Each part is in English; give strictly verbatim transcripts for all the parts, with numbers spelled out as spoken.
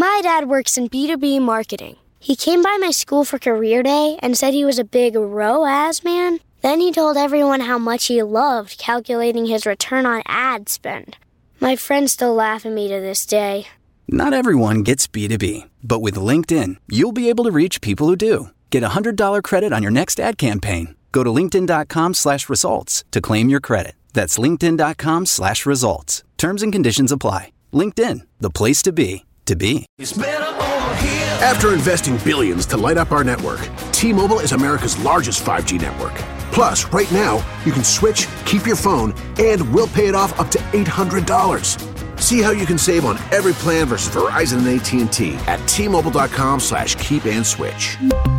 My dad works in B two B marketing. He came by my school for career day and said he was a big R O A S man. Then he told everyone how much he loved calculating his return on ad spend. My friends still laugh at me to this day. Not everyone gets B two B, but with LinkedIn, you'll be able to reach people who do. Get a one hundred dollars credit on your next ad campaign. Go to linkedin.com slash results to claim your credit. That's linkedin.com slash results. Terms and conditions apply. LinkedIn, the place to be, to be. After investing billions to light up our network, T-Mobile is America's largest five G network. Plus, right now, you can switch, keep your phone, and we'll pay it off up to eight hundred dollars. See how you can save on every plan versus Verizon and A T and T at T-Mobile.com slash keep and switch.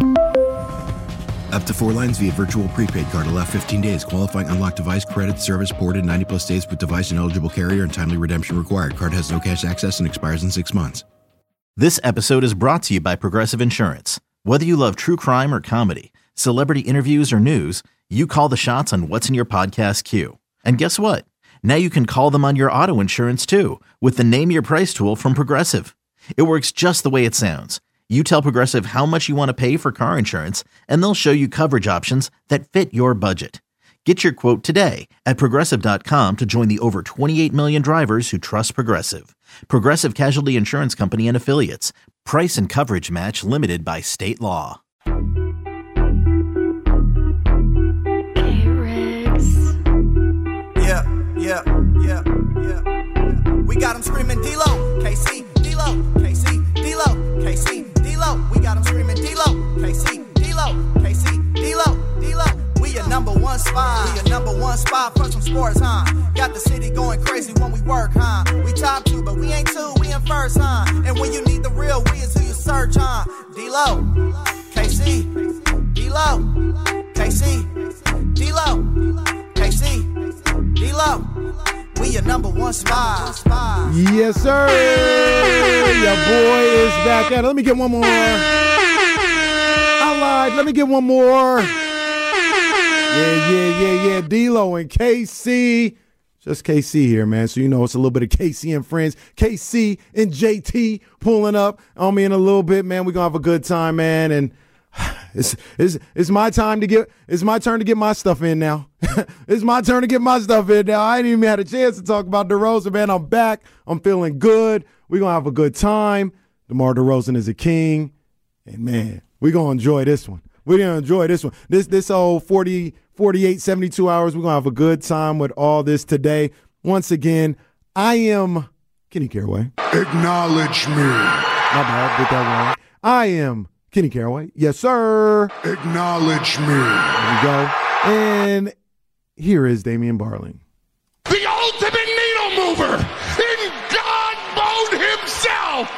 Up to four lines via virtual prepaid card. Allow fifteen days. Qualifying unlocked device credit service ported ninety plus days with device and eligible carrier and timely redemption required. Card has no cash access and expires in six months. This episode is brought to you by Progressive Insurance. Whether you love true crime or comedy, celebrity interviews or news, you call the shots on what's in your podcast queue. And guess what? Now you can call them on your auto insurance too with the Name Your Price tool from Progressive. It works just the way it sounds. You tell Progressive how much you want to pay for car insurance, and they'll show you coverage options that fit your budget. Get your quote today at Progressive dot com to join the over twenty-eight million drivers who trust Progressive. Progressive Casualty Insurance Company and Affiliates. Price and coverage match limited by state law. Yeah, yeah, yeah, yeah. We got them screaming D-Lo, K C, D-Lo, K C, D-Lo, K C, D-Lo. We got them screaming D-Lo, K C, D-Lo, K C, D-Lo, D-Lo. We your number one spot, we your number one spot for some sports, huh? Got the city going crazy when we work, huh? We top two, but we ain't two, we in first, huh? And when you need the real, we is who you search, huh? D-Lo, K C, D-Lo, K C, D-Lo, K C, D-Lo. We your number one spot. Yes, sir. Your boy is back at it. Let me get one more. I lied. Let me get one more. Yeah, yeah, yeah, yeah. D-Lo and K C. Just K C here, man. So you know it's a little bit of K C and friends. K C and J T pulling up on me in a little bit, man. We're going to have a good time, man. And It's, it's, it's my time to get it's my turn to get my stuff in now. It's my turn to get my stuff in now. I ain't even had a chance to talk about DeRozan, man. I'm back. I'm feeling good. We're going to have a good time. DeMar DeRozan is a king. And, man, we're going to enjoy this one. We're going to enjoy this one. This this old forty, forty-eight, seventy-two hours, we're going to have a good time with all this today. Once again, I am Kenny Caraway. Acknowledge me. My bad. Did that wrong. I am Kenny Caraway. Yes, sir. Acknowledge me. There we go. And here is Damian Barling. The ultimate needle mover in God mode himself.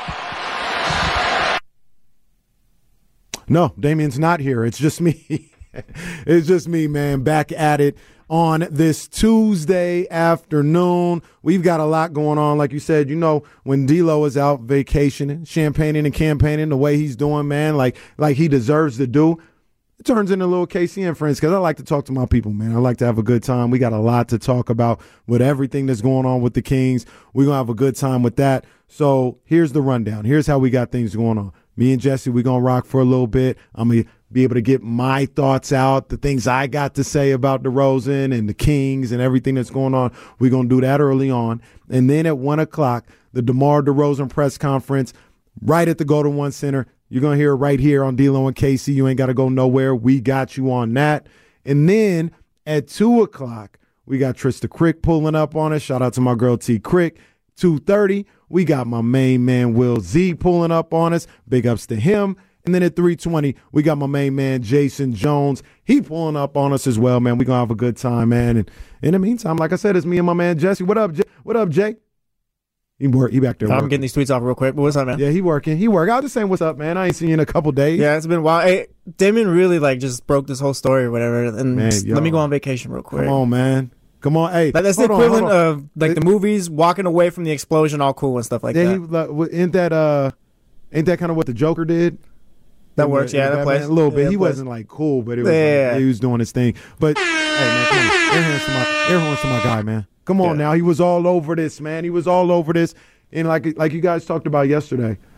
No, Damian's not here. It's just me. It's just me, man, back at it on this Tuesday afternoon. We've got a lot going on. Like you said, you know, when D-Lo is out vacationing, champagning and campaigning the way he's doing, man, like like he deserves to do, it turns into a little K C and friends because I like to talk to my people, man. I like to have a good time. We got a lot to talk about with everything that's going on with the Kings. We're going to have a good time with that. So here's the rundown. Here's how we got things going on. Me and Jesse, we're going to rock for a little bit. I'm going to be able to get my thoughts out, the things I got to say about DeRozan and the Kings and everything that's going on. We're going to do that early on. And then at one o'clock, the DeMar DeRozan press conference right at the Golden One Center. You're going to hear it right here on D-Lo and K C. You ain't got to go nowhere. We got you on that. And then at two o'clock, we got Trista Crick pulling up on us. Shout out to my girl T. Crick. two thirty, we got my main man Will Z pulling up on us. Big ups to him. And then at three twenty, we got my main man Jason Jones. He pulling up on us as well, man. We're going to have a good time, man. And in the meantime, like I said, it's me and my man Jesse. What up, J- What up, Jay? He, work, he back there I'm working. getting these tweets off real quick. But what's up, man? Yeah, he working. He working. I was just saying what's up, man. I ain't seen you in a couple days. Yeah, it's been a while. Hey, Damon really, like, just broke this whole story or whatever. And Man, just yo. let me go on vacation real quick. Come on, man. Come on. Hey, Like, that's the hold on, equivalent hold on. of, like, the movies, walking away from the explosion, all cool and stuff like Yeah, that. he, like, w- ain't that uh, ain't that kind of what the Joker did? That works, yeah, that plays. A little bit. Yeah, he that plays. wasn't like cool, but it was Yeah. like, he was doing his thing. But hey, man, come on, air horns to my air horns to my guy, man. Come on Yeah. now, he was all over this, man. He was all over this, and like like you guys talked about yesterday,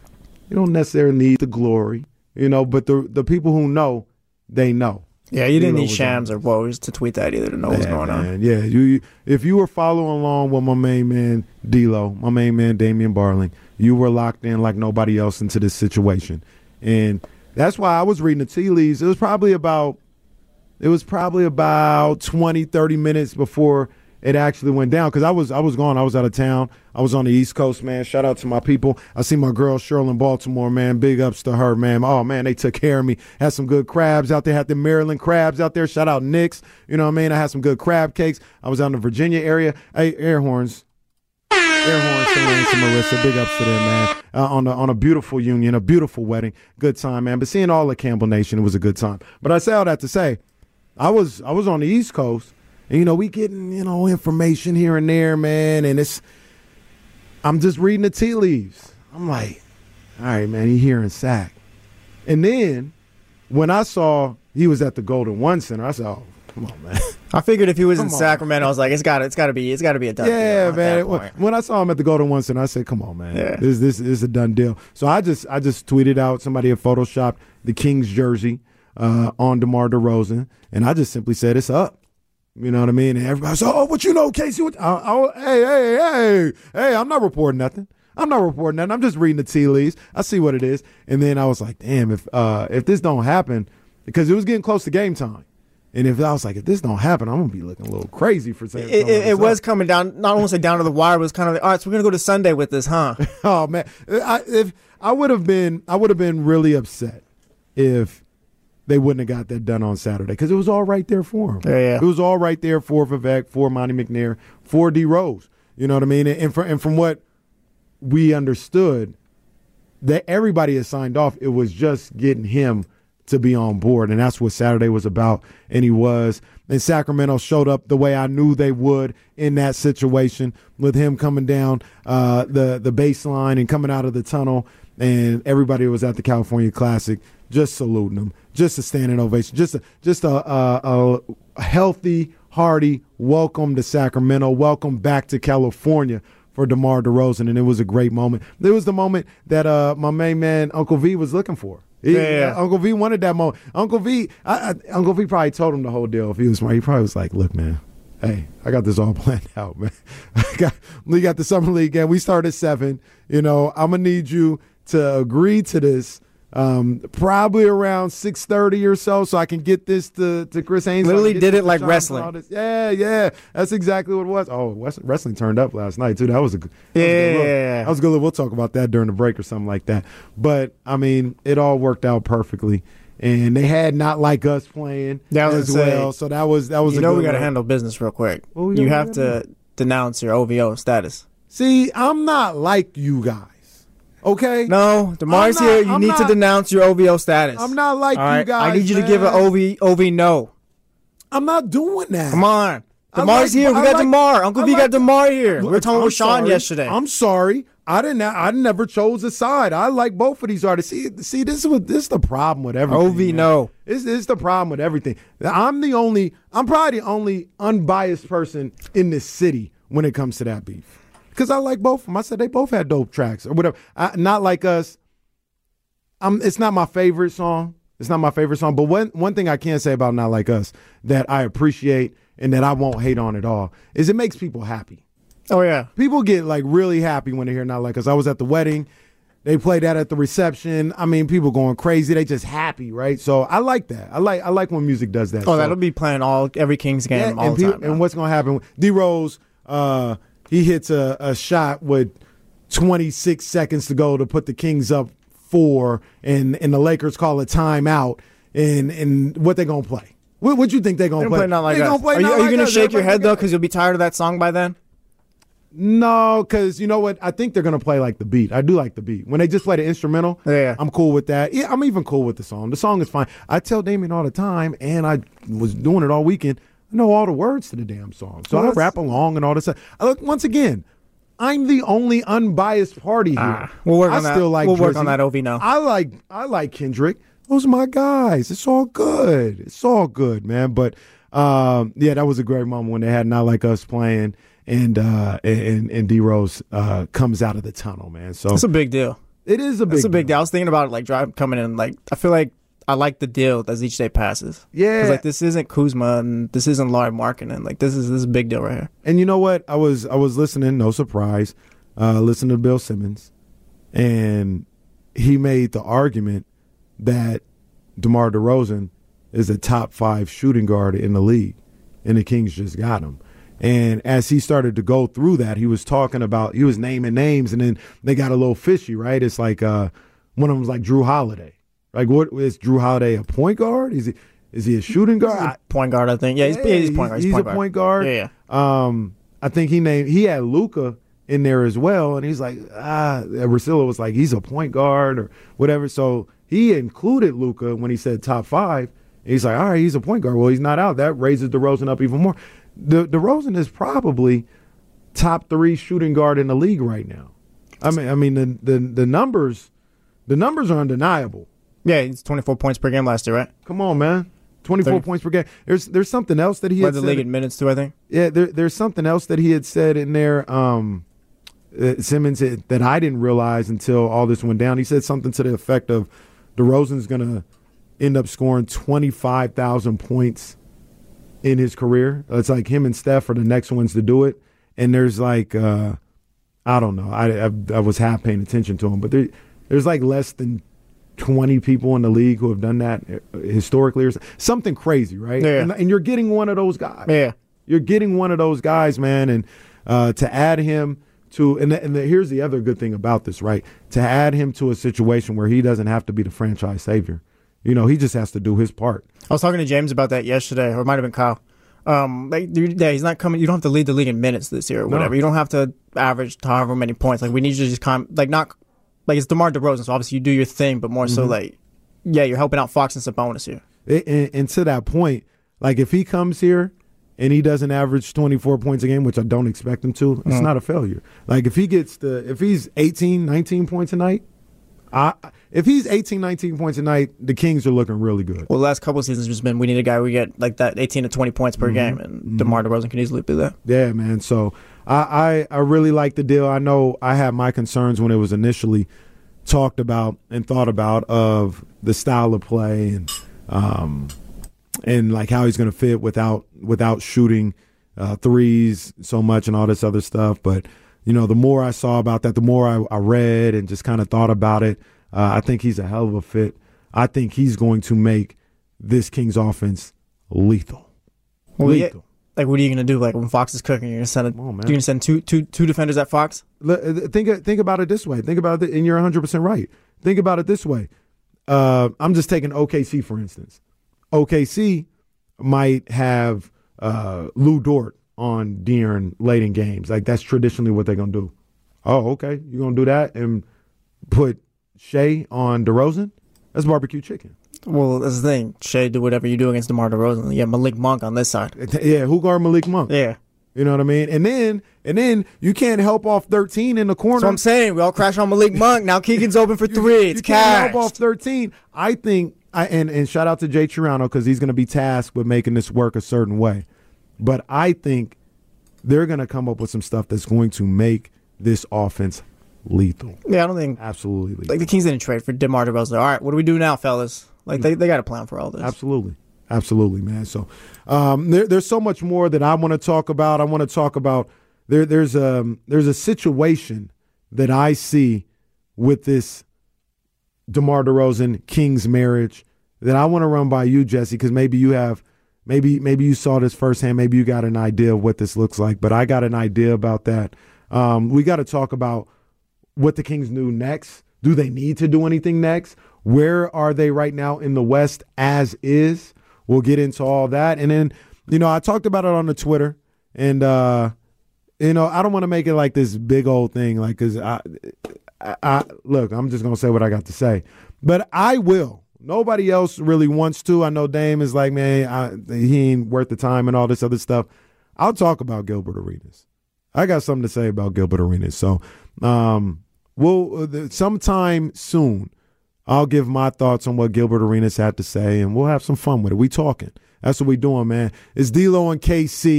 You don't necessarily need the glory, you know, but the the people who know, they know. Yeah, you didn't know need Shams or Woes to tweet that either to know what's Yeah, going man. on. Yeah, you, you if you were following along with my main man D-Lo, my main man Damian Barling, you were locked in like nobody else into this situation. And that's why I was reading the tea leaves. It was probably about it was probably about twenty, thirty minutes before it actually went down, because I was I was gone. I was out of town. I was on the East Coast, man. Shout out to my people. I see my girl Cheryl in Baltimore, man. Big ups to her, man. Oh, man, they took care of me. Had some good crabs out there. Had the Maryland crabs out there. Shout out Nick's. You know what I mean? I had some good crab cakes. I was out in the Virginia area. Hey, air horns. Air horns to Lance and Marissa. Big ups to them, man. Uh, on, a, on a beautiful union, a beautiful wedding. Good time, man. But seeing all the Campbell Nation, it was a good time. But I say all that to say, I was I was on the East Coast. And, you know, we getting, you know, information here and there, man, and it's – I'm just reading the tea leaves. I'm like, all right, man, he here in Sac. And then when I saw he was at the Golden One Center, I said, oh, come on, man. I figured if he was Come in on. Sacramento, I was like, it's got it's got to be it's got to be a done deal. Yeah, at man. that When, point. when I saw him at the Golden One Center, I said, come on, man. Yeah. This, this, this is a done deal. So I just I just tweeted out, somebody had photoshopped the Kings jersey uh, on DeMar DeRozan, and I just simply said, it's up. You know what I mean? And everybody said, oh, what you know, Casey? What? I, I, hey, hey, hey, hey, I'm not reporting nothing. I'm not reporting nothing. I'm just reading the tea leaves. I see what it is. And then I was like, damn, if uh, if this don't happen, because it was getting close to game time. And if I was like, if this don't happen, I'm going to be looking a little crazy for saying It, it, it was coming down, not only down to the wire, but it was kind of like, all right, so we're going to go to Sunday with this, huh? Oh, man. I, if, I would have been I would have been really upset if they wouldn't have got that done on Saturday, because it was all right there for him. Yeah, yeah. It was all right there for Vivek, for Monty McNair, for D Rose. You know what I mean? And, and, for, and from what we understood, that everybody had signed off. It was just getting him to be on board, and that's what Saturday was about, and he was. And Sacramento showed up the way I knew they would in that situation, with him coming down uh, the, the baseline and coming out of the tunnel, and everybody was at the California Classic just saluting him, just a standing ovation, just a, just a, a, a healthy, hearty welcome to Sacramento, welcome back to California for DeMar DeRozan, and it was a great moment. It was the moment that uh, my main man Uncle V was looking for. He, Yeah, yeah. Uncle V wanted that moment. Uncle V, I, I, Uncle V probably told him the whole deal. If he was smart, he probably was like, "Look, man, hey, I got this all planned out, man. I got, we got the summer league game. We start at seven. You know, I'm gonna need you to agree to this." Um, probably around six thirty or so, so I can get this to, to Chris Haynes. Literally Get did this it to like Sean wrestling. and all this. Yeah, yeah, that's exactly what it was. Oh, West- wrestling turned up last night too. That was a good, that was a good look. Yeah. That was a good look. We'll talk about that during the break or something like that. But I mean, it all worked out perfectly, and they had Not Like Us playing Yeah, I was as gonna say, well. So that was that was. You a know good we got to look. handle business real quick. What we You gotta have to denounce your O V O status. See, I'm not like you guys. Okay. No, DeMar's I'm not- here. You I'm need not- to denounce your O V O status. I'm not like All you right? guys. I need you to give an man. O V O V no. I'm not doing that. Come on. I DeMar's like- here. We I got like- DeMar. Uncle I V like- got DeMar here. We were talking I'm with Sean sorry. yesterday. I'm sorry. I didn't. I never chose a side. I like both of these artists. See, see, this is what this is the problem with everything. O V man. no. This, this is the problem with everything. I'm the only. I'm probably the only unbiased person in this city when it comes to that beef, because I like both of them. I said they both had dope tracks or whatever. I, Not Like Us. I'm. It's not my favorite song. It's not my favorite song. But one one thing I can say about Not Like Us that I appreciate and that I won't hate on at all is it makes people happy. Oh, yeah. People get like really happy when they hear Not Like Us. I was at the wedding. They played that at the reception. I mean, people going crazy. They just happy, right? So I like that. I like I like when music does that. Oh, So, that'll be playing all every Kings game yeah, all and, the people- time. now. and what's going to happen? D Rose, uh, he hits a, a shot with twenty-six seconds to go to put the Kings up four, and, and the Lakers call a timeout. And and what they gonna play? What what you think they gonna They don't play? play Not Like They Us. gonna play Are you, Not are you Like gonna Us. shake your Everybody head though forget- because you'll be tired of that song by then? No, because you know what? I think they're going to play like the beat. I do like the beat. When they just play the instrumental, Yeah. I'm cool with that. Yeah, I'm even cool with the song. The song is fine. I tell Damien all the time, and I was doing it all weekend, I know all the words to the damn song. So Well, I that's- rap along and all this stuff. I look, once again, I'm the only unbiased party here. Ah, we'll work I on that. still like We'll work Drizzy. on that O V now. I like I like Kendrick. Those are my guys. It's all good. It's all good, man. But um, yeah, that was a great moment when they had Not Like Us playing, and uh, and and D Rose uh, comes out of the tunnel, man. So It's a big deal. It is a big It's a big deal. deal. I was thinking about it, like, drive coming in. Like, I feel like I like the deal as each day passes. Yeah. 'Cause, like, this isn't Kuzma and this isn't Lauri Markkanen. Like, this is this is a big deal right here. And you know what? I was I was listening, no surprise, uh, listening to Bill Simmons, and he made the argument that DeMar DeRozan is a top five shooting guard in the league, and the Kings just got him. And as he started to go through that, he was talking about, he was naming names, and then they got a little fishy, right? It's like uh, one of them was like Drew Holiday. Like, what is Drew Holiday, a point guard? Is he is he a shooting guard? Point guard, I think. Yeah, he's, yeah, he's point guard. He's, He's point a guard. point guard. Yeah, yeah. Um, I think he named he had Luka in there as well, and he's like, ah, Russillo was like, he's a point guard or whatever. So he included Luka when he said top five. And he's like, all right, he's a point guard. Well, he's not out. That raises DeRozan up even more. De- DeRozan is probably top three shooting guard in the league right now. I mean, I mean the the the numbers, the numbers are undeniable. Yeah, he's twenty-four points per game last year, right? Come on, man. twenty-four thirty points per game. There's there's something else that he Led had the said. league in minutes too, I think. Yeah, there, there's something else that he had said in there, um, uh, Simmons, had, that I didn't realize until all this went down. He said something to the effect of DeRozan's going to end up scoring twenty-five thousand points in his career. It's like him and Steph are the next ones to do it. And there's like, uh, I don't know, I, I, I was half paying attention to him, but there, there's like less than twenty people in the league who have done that historically or something crazy, right? Yeah. And, and you're getting one of those guys. Yeah. You're getting one of those guys, man, and uh, to add him to, and, the, and the, here's the other good thing about this, right? To add him to a situation where he doesn't have to be the franchise savior. You know, he just has to do his part. I was talking to James about that yesterday, or it might have been Kyle. Um, like, yeah, he's not coming. You don't have to lead the league in minutes this year or whatever. No. You don't have to average however many points. Like, we need you to just come, like, not, like, it's DeMar DeRozan, so obviously you do your thing, but more so, Mm-hmm. like, yeah, you're helping out Fox and Sabonis here. And, and, and to that point, like if he comes here and he doesn't average twenty-four points a game, which I don't expect him to, it's Mm. not a failure. Like if he gets the, if he's eighteen, nineteen points a night, I, if he's eighteen, nineteen points a night, the Kings are looking really good. Well, the last couple of seasons has just been we need a guy we get like that eighteen to twenty points per Mm-hmm. game, and DeMar DeRozan can easily do that. Yeah, man. So I, I, I really like the deal. I know I had my concerns when it was initially talked about and thought about of the style of play and um and like how he's going to fit without without shooting uh, threes so much and all this other stuff. But you know, the more I saw about that, the more I, I read and just kind of thought about it. Uh, I think he's a hell of a fit. I think he's going to make this Kings offense lethal. Well, yeah, lethal. like, what are you going to do? Like, when Fox is cooking, you're going to send a, Come on, man. you're going to send two, two, two defenders at Fox? L- Think think about it this way. Think about it, and you're one hundred percent right. Think about it this way. Uh, I'm just taking O K C, for instance. O K C might have uh, Lou Dort on De'Aaron late in games. Like, that's traditionally what they're going to do. Oh, okay. You're going to do that and put Shea on DeRozan? That's barbecue chicken. Well, that's the thing. Shea, do whatever you do against DeMar DeRozan. Yeah, Malik Monk on this side. Yeah, who guard Malik Monk? Yeah. You know what I mean? And then and then you can't help off thirteen in the corner. That's what I'm saying. We all crash on Malik Monk. Now Keegan's open for three. It's you can't cash. help off thirteen. I think, I, and, and shout out to Jay Chirano because he's going to be tasked with making this work a certain way. But I think they're going to come up with some stuff that's going to make this offense lethal. Yeah, I don't think Absolutely lethal. like the Kings didn't trade for DeMar DeRozan. All right, what do we do now, fellas? Like they, they got a plan for all this. Absolutely. Absolutely, man. So um, there, there's so much more that I want to talk about. I want to talk about there. There's a there's a situation that I see with this DeMar DeRozan Kings marriage that I want to run by you, Jesse, because maybe you have maybe maybe you saw this firsthand. Maybe you got an idea of what this looks like. But I got an idea about that. Um, we got to talk about what the Kings do next. Do they need to do anything next? Where are they right now in the West as is? We'll get into all that. And then, you know, I talked about it on the Twitter. And, uh, you know, I don't want to make it like this big old thing. Like, because I, I, I, look, I'm just going to say what I got to say. But I will. Nobody else really wants to. I know Dame is like, man, I, he ain't worth the time and all this other stuff. I'll talk about Gilbert Arenas. I got something to say about Gilbert Arenas. So, um, we'll, uh, sometime soon, I'll give my thoughts on what Gilbert Arenas had to say, and we'll have some fun with it. We talking. That's what we doing, man. It's D-Lo and K C.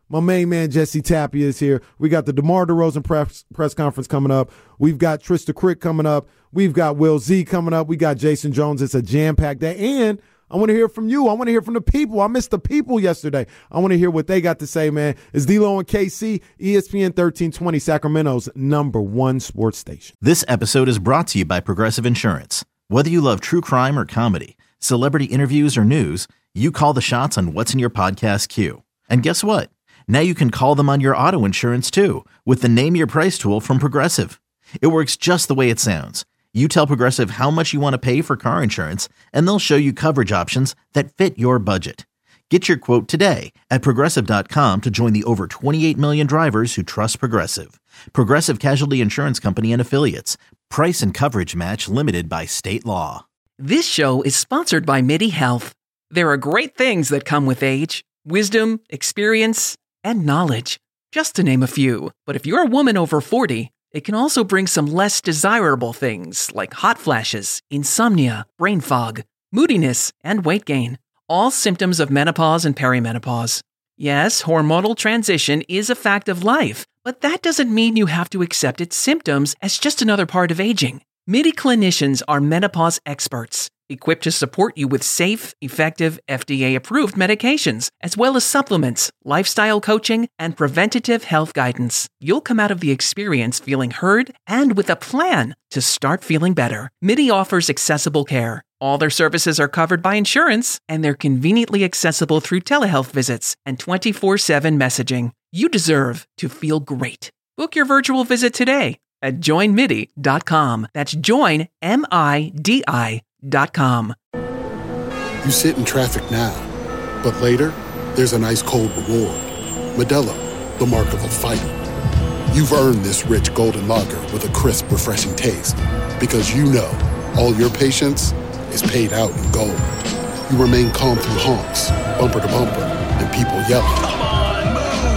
My main man, Jesse Tapia, is here. We got the DeMar DeRozan press, press conference coming up. We've got Trista Crick coming up. We've got Will Z coming up. We got Jason Jones. It's a jam-packed day. And I want to hear from you. I want to hear from the people. I missed the people yesterday. I want to hear what they got to say, man. It's D-Lo and K C, E S P N thirteen twenty, Sacramento's number one sports station. This episode is brought to you by Progressive Insurance. Whether you love true crime or comedy, celebrity interviews or news, you call the shots on what's in your podcast queue. And guess what? Now you can call them on your auto insurance too with the Name Your Price tool from Progressive. It works just the way it sounds. You tell Progressive how much you want to pay for car insurance, and they'll show you coverage options that fit your budget. Get your quote today at Progressive dot com to join the over twenty-eight million drivers who trust Progressive. Progressive Casualty Insurance Company and Affiliates. Price and coverage match limited by state law. This show is sponsored by MIDI Health. There are great things that come with age. Wisdom, experience, and knowledge, just to name a few. But if you're a woman over forty, it can also bring some less desirable things like hot flashes, insomnia, brain fog, moodiness, and weight gain. All symptoms of menopause and perimenopause. Yes, hormonal transition is a fact of life, but that doesn't mean you have to accept its symptoms as just another part of aging. MIDI clinicians are menopause experts, equipped to support you with safe, effective, F D A-approved medications, as well as supplements, lifestyle coaching, and preventative health guidance. You'll come out of the experience feeling heard and with a plan to start feeling better. MIDI offers accessible care. All their services are covered by insurance, and they're conveniently accessible through telehealth visits and twenty-four seven messaging. You deserve to feel great. Book your virtual visit today at join midi dot com. That's join, M I D I dot com. You sit in traffic now, but later, there's an ice-cold reward. Modelo, the mark of a fighter. You've earned this rich golden lager with a crisp, refreshing taste. Because you know, all your patience is paid out in gold. You remain calm through honks, bumper to bumper, and people yelling. Come on,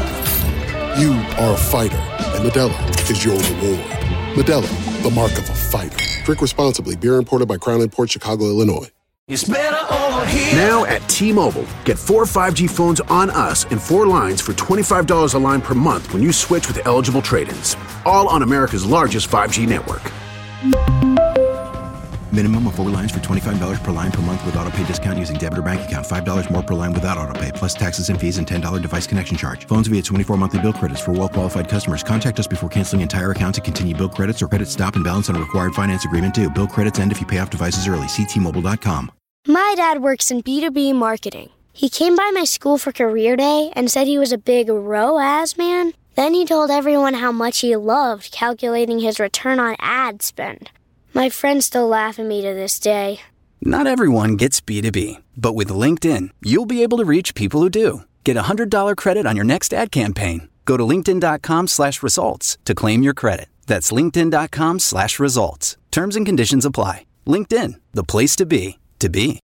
move! You are a fighter, and Modelo is your reward. Modelo, the mark of a fighter. Drink responsibly. Beer imported by Crown Imports, Chicago, Illinois. It's better over here. Now at T-Mobile, get four five G phones on us and four lines for twenty-five dollars a line per month when you switch with eligible trade-ins. All on America's largest five G network. Minimum of four lines for twenty-five dollars per line per month with autopay discount using debit or bank account. five dollars more per line without autopay, plus taxes and fees and ten dollars device connection charge. Phones via twenty-four monthly bill credits for well-qualified customers. Contact us before canceling entire account to continue bill credits or credit stop and balance on a required finance agreement due. Bill credits end if you pay off devices early. See T Mobile dot com. My dad works in B two B marketing. He came by my school for career day and said he was a big R O A S man. Then he told everyone how much he loved calculating his return on ad spend. My friends still laugh at me to this day. Not everyone gets B two B, but with LinkedIn, you'll be able to reach people who do. Get a one hundred dollars credit on your next ad campaign. Go to linkedin dot com slash results to claim your credit. That's linkedin dot com slash results. Terms and conditions apply. LinkedIn, the place to be, to be.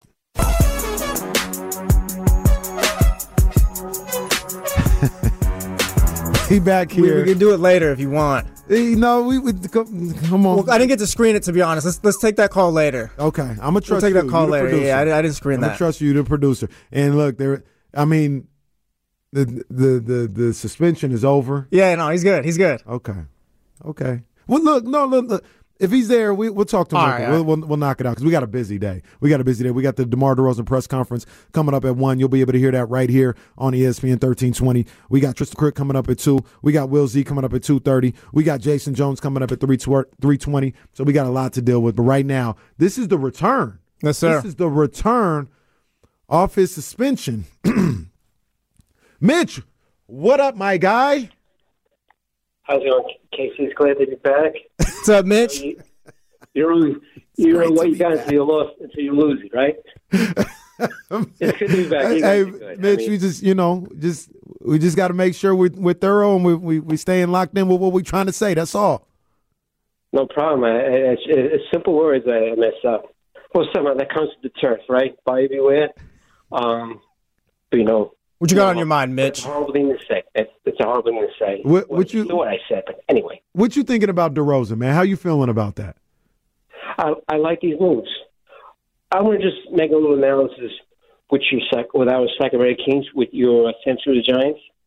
He back here. We, we can do it later if you want. You know, we, we come on. Well, I didn't get to screen it, to be honest. Let's let's take that call later. Okay, I'm gonna trust we'll take you. that call later. Yeah, I, I didn't screen I'm that. I'm gonna trust you, the producer. And look, there. I mean, the the the the suspension is over. Yeah, no, he's good. He's good. Okay, okay. Well, look, no, look. look. If he's there, we, we'll talk to him. Right, we'll, right. we'll, we'll knock it out because we got a busy day. We got a busy day. We got the DeMar DeRozan press conference coming up at one. You'll be able to hear that right here on E S P N thirteen twenty. We got Trista Crick coming up at two. We got Will Z coming up at two thirty. We got Jason Jones coming up at three twenty. So we got a lot to deal with. But right now, this is the return. Yes, sir. This is the return off his suspension. Mitch, what up, my guy? How's it going, Casey? It's glad to be back. What's up, Mitch? You, you're only, you're what you got until you lost until you lose it, right? It's good to be back. You Hey, guys are good. Mitch, I mean, we just you know just we just got to make sure we're, we're thorough and we we we staying locked in with what we're trying to say. That's all. no problem. I, I, it's, it's simple words I mess up. Well, somehow that comes to the turf, right? Buyer beware. Um, but you know. What you got on your mind, Mitch? It's a horrible thing to say. It's, it's a horrible thing to say. What, well, what you? know what I said, but anyway. What you thinking about DeRozan, man? How you feeling about that? I, I like these moves. I want to just make a little analysis with your sec- with our Sacramento Kings with your uh, Century Giants.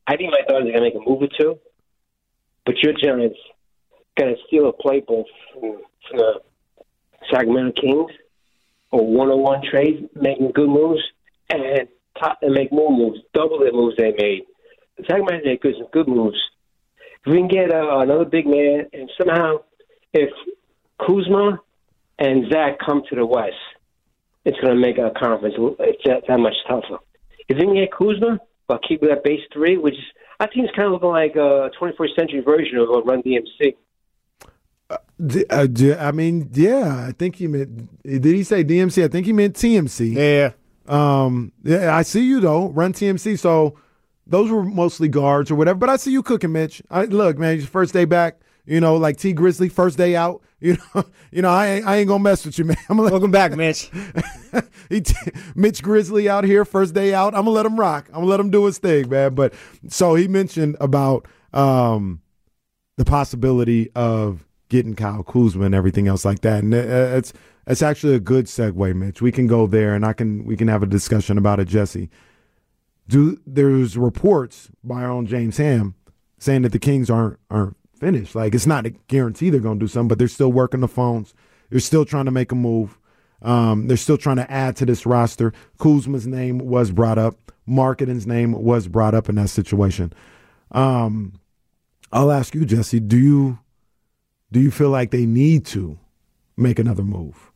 I think my Dodgers are going to make a move or two. But your Giants going to steal a playbook from, from the Sacramento Kings or one-on-one trade, making good moves, and top and make more moves, double the moves they made. The Sacramento made good, some good moves. If we can get uh, another big man, and somehow if Kuzma and Zach come to the West, it's going to make our conference it's that, that much tougher. If we can get Kuzma, but keep it at base three, which is, I think it's kind of looking like a twenty-first century version of a Run D M C. Uh, uh, I mean, yeah, I think he meant, did he say D M C? I think he meant T M C. Yeah. Um, yeah, I see you, though. Run T M C. So those were mostly guards or whatever. But I see you cooking, Mitch. I, look, man, your first day back, you know, like T Grizzly, first day out. You know, you know, I ain't, I ain't gonna mess with you, man. I'm gonna Welcome back, Mitch. he t- Mitch Grizzly out here, first day out. I'm gonna let him rock. I'm gonna let him do his thing, man. But so he mentioned about um, the possibility of getting Kyle Kuzma and everything else like that, and it's it's actually a good segue, Mitch. We can go there, and I can we can have a discussion about it, Jesse. Do there's reports by our own James Ham saying that the Kings aren't aren't. finished. Like, it's not a guarantee they're going to do something, but they're still working the phones. They're still trying to make a move. Um, they're still trying to add to this roster. Kuzma's name was brought up. Marketing's name was brought up in that situation. Um, I'll ask you, Jesse, do you do you feel like they need to make another move?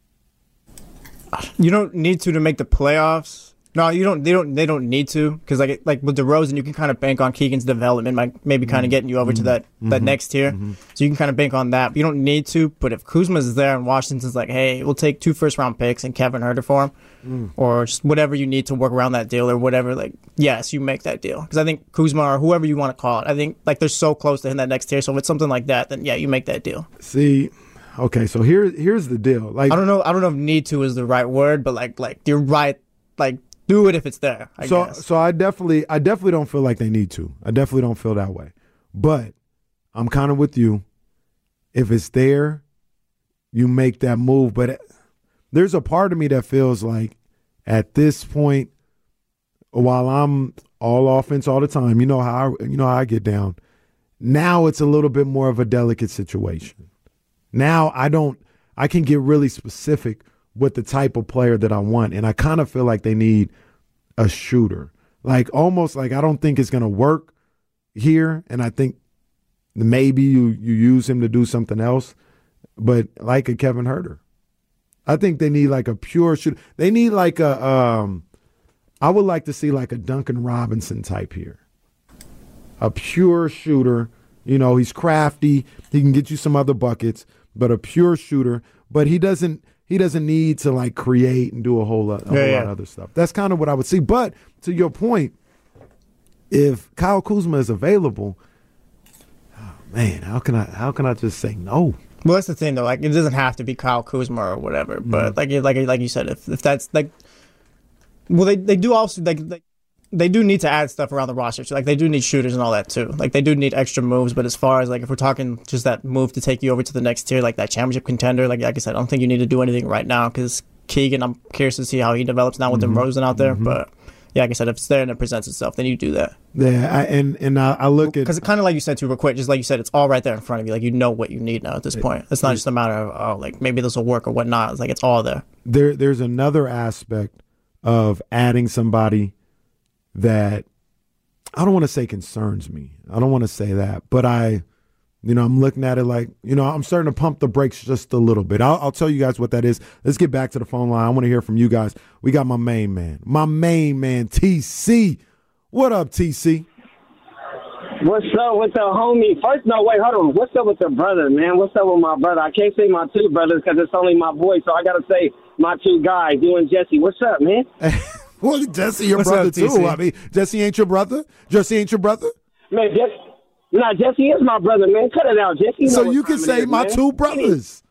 You don't need to to make the playoffs. No, you don't. They don't. They don't need to because like like with DeRozan, you can kind of bank on Keegan's development, like maybe kind of getting you over mm-hmm. to that, that mm-hmm. next tier. Mm-hmm. So you can kind of bank on that. But you don't need to. But if Kuzma's there and Washington's like, hey, we'll take two first round picks and Kevin Huerter for him, mm. or just whatever you need to work around that deal or whatever. Like, yes, you make that deal because I think Kuzma or whoever you want to call it, I think like they're so close to hitting that next tier. So if it's something like that, then yeah, you make that deal. See. Okay, so here here's the deal. Like I don't know. I don't know if need to is the right word, but like like you're right. Like. Do it if it's there, I so, guess. So I definitely I definitely don't feel like they need to. I definitely don't feel that way. But I'm kind of with you. If it's there, you make that move. But there's a part of me that feels like at this point, while I'm all offense all the time, you know how I, you know how I get down. Now it's a little bit more of a delicate situation. Now I don't I can get really specific with the type of player that I want. And I kind of feel like they need a shooter. Like almost like I don't think it's going to work here. And I think maybe you, you use him to do something else. But like a Kevin Huerter. I think they need like a pure shooter. They need like a um, I would like to see like a Duncan Robinson type here. A pure shooter. You know, he's crafty. He can get you some other buckets. But a pure shooter. But he doesn't He doesn't need to, like, create and do a whole lot, a yeah, whole yeah. lot of other stuff. That's kind of what I would see. But to your point, if Kyle Kuzma is available, oh, man, how can I how can I just say no? Well, that's the thing, though. Like, it doesn't have to be Kyle Kuzma or whatever. But, mm-hmm. like like like you said, if if that's, like, well, they, they do also, like, like, they do need to add stuff around the roster. So, like, they do need shooters and all that, too. Like, they do need extra moves. But as far as, like, if we're talking just that move to take you over to the next tier, like that championship contender, like, like I said, I don't think you need to do anything right now because Keegan, I'm curious to see how he develops now with mm-hmm. DeRozan out there. Mm-hmm. But, yeah, like I said, if it's there and it presents itself, then you do that. Yeah, I, and, and I, I look at... Because kind of like you said, too, real quick, just like you said, it's all right there in front of you. Like, you know what you need now at this it, point. It's not it, just a matter of, oh, like, maybe this will work or whatnot. It's like, it's all there. There, There's another aspect of adding somebody that... I don't want to say concerns me. I don't want to say that. But I, you know, I'm looking at it like, you know, I'm starting to pump the brakes just a little bit. I'll, I'll tell you guys what that is. Let's get back to the phone line. I want to hear from you guys. We got my main man, my main man, T C. What up, T C? What's up with the homie? First, no, wait, hold on. What's up with the brother, man? What's up with my brother? I can't say my two brothers because it's only my boy, so I got to say my two guys, you and Jesse. What's up, man? Well, Jesse, your What's brother, up, T C? too. I mean, Jesse ain't your brother? Jesse ain't your brother? Man, Jesse, nah, Jesse is my brother, man. Cut it out, Jesse. You so know you can say is, my man. two brothers.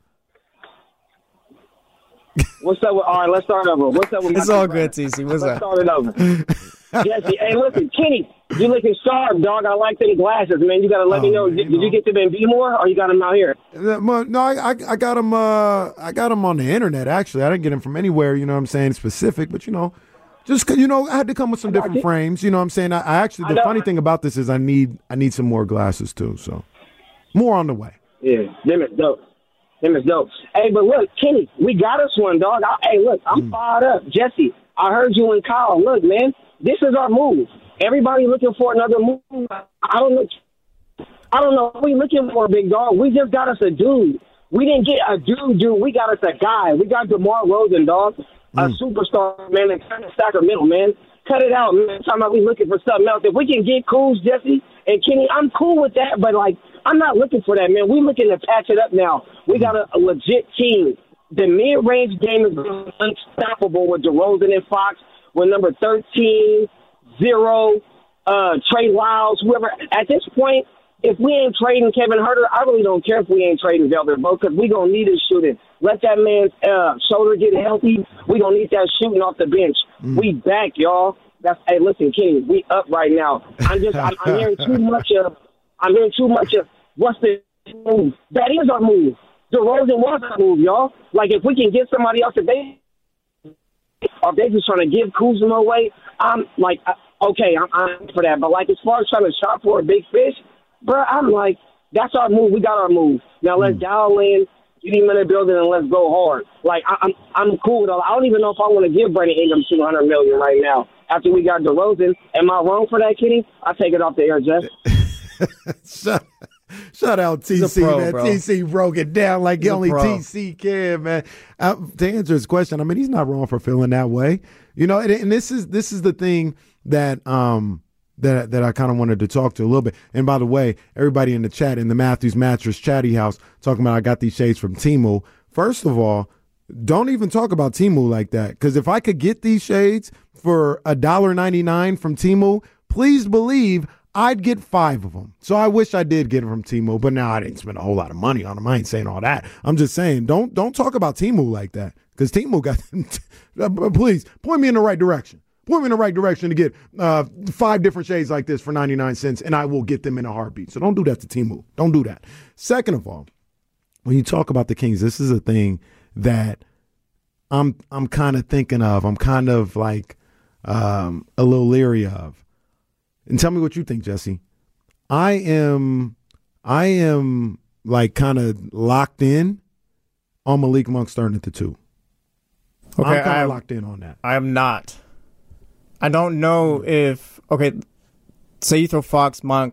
What's up with, all right, let's start over. What's up with my It's two all brothers? good, T C. What's let's up? Let's start it over. Jesse, hey, listen, Kenny, you looking sharp, dog. I like them glasses, man. You got to let oh, me know. man, Did, did you get them in B-More or you got them out here? No, I, I, I got them. Uh, I got them on the internet. Actually, I didn't get them from anywhere. You know what I'm saying? Specific, but you know, Just 'cause, you know, I had to come with some different frames. You know what I'm saying? I, I actually, the funny thing about this is I need I need some more glasses too. So more on the way. Yeah, them is dope. Them is dope. Hey, but look, Kenny, we got us one, dog. I, hey, look, I'm mm. fired up. Jesse, I heard you and Kyle. Look, man, this is our move. Everybody looking for another move. I don't know. I don't know what we looking for, big dog. We just got us a dude. We didn't get a dude, dude. We got us a guy. We got DeMar Rosen, dog. A mm. superstar, man, and kind of Sacramento, man. Cut it out, man. Talking about we looking for something else. If we can get Kuz, Jesse, and Kenny, I'm cool with that, but, like, I'm not looking for that, man. We looking to patch it up now. We got a, a legit team. The mid-range game is unstoppable with DeRozan and Fox. With number thirteen, Zero, uh, Trey Lyles, whoever. At this point, if we ain't trading Kevin Huerter, I really don't care if we ain't trading Velvet Bow because we going to need his shooting. Let that man's uh, shoulder get healthy. We going to need that shooting off the bench. Mm. We back, y'all. That's Hey, listen, Kenny, we up right now. I'm just, I'm, I'm hearing too much of, I'm hearing too much of, what's the move? That is our move. DeRozan was our move, y'all. Like, if we can get somebody else, if they, or if they just trying to give Kuzma away, I'm like, okay, I'm, I'm for that. But, like, as far as trying to shop for a big fish, bro, I'm like, that's our move. We got our move. Now let's mm. dial in, get him in the building, and let's go hard. Like, I, I'm I'm cool with all. I don't even know if I want to give Brandon Ingram two hundred million dollars right now after we got DeRozan. Am I wrong for that, Kenny? I'll take it off the air, Jeff. Shut, shut out T C, pro, man. Bro. T C broke it down like he's only T C can, man. Uh, to answer his question, I mean, he's not wrong for feeling that way. You know, and, and this is this is the thing that um. that that I kind of wanted to talk to a little bit. And by the way, everybody in the chat, in the Matthews Mattress Chatty House, talking about I got these shades from Temu. First of all, don't even talk about Temu like that, because if I could get these shades for one dollar ninety-nine from Temu, please believe I'd get five of them. So I wish I did get them from Temu, but now I didn't spend a whole lot of money on them. I ain't saying all that. I'm just saying don't don't talk about Temu like that, because Temu got them. Please point me in the right direction. Point me in the right direction to get uh, five different shades like this for ninety-nine cents, and I will get them in a heartbeat. So don't do that to Temu. Don't do that. Second of all, when you talk about the Kings, this is a thing that I'm I'm kind of thinking of. I'm kind of like um, a little leery of. And tell me what you think, Jesse. I am I am like kind of locked in on Malik Monk starting at the two. Okay, I'm kind of locked in on that. I am not. I don't know if, okay, say you throw Fox, Monk,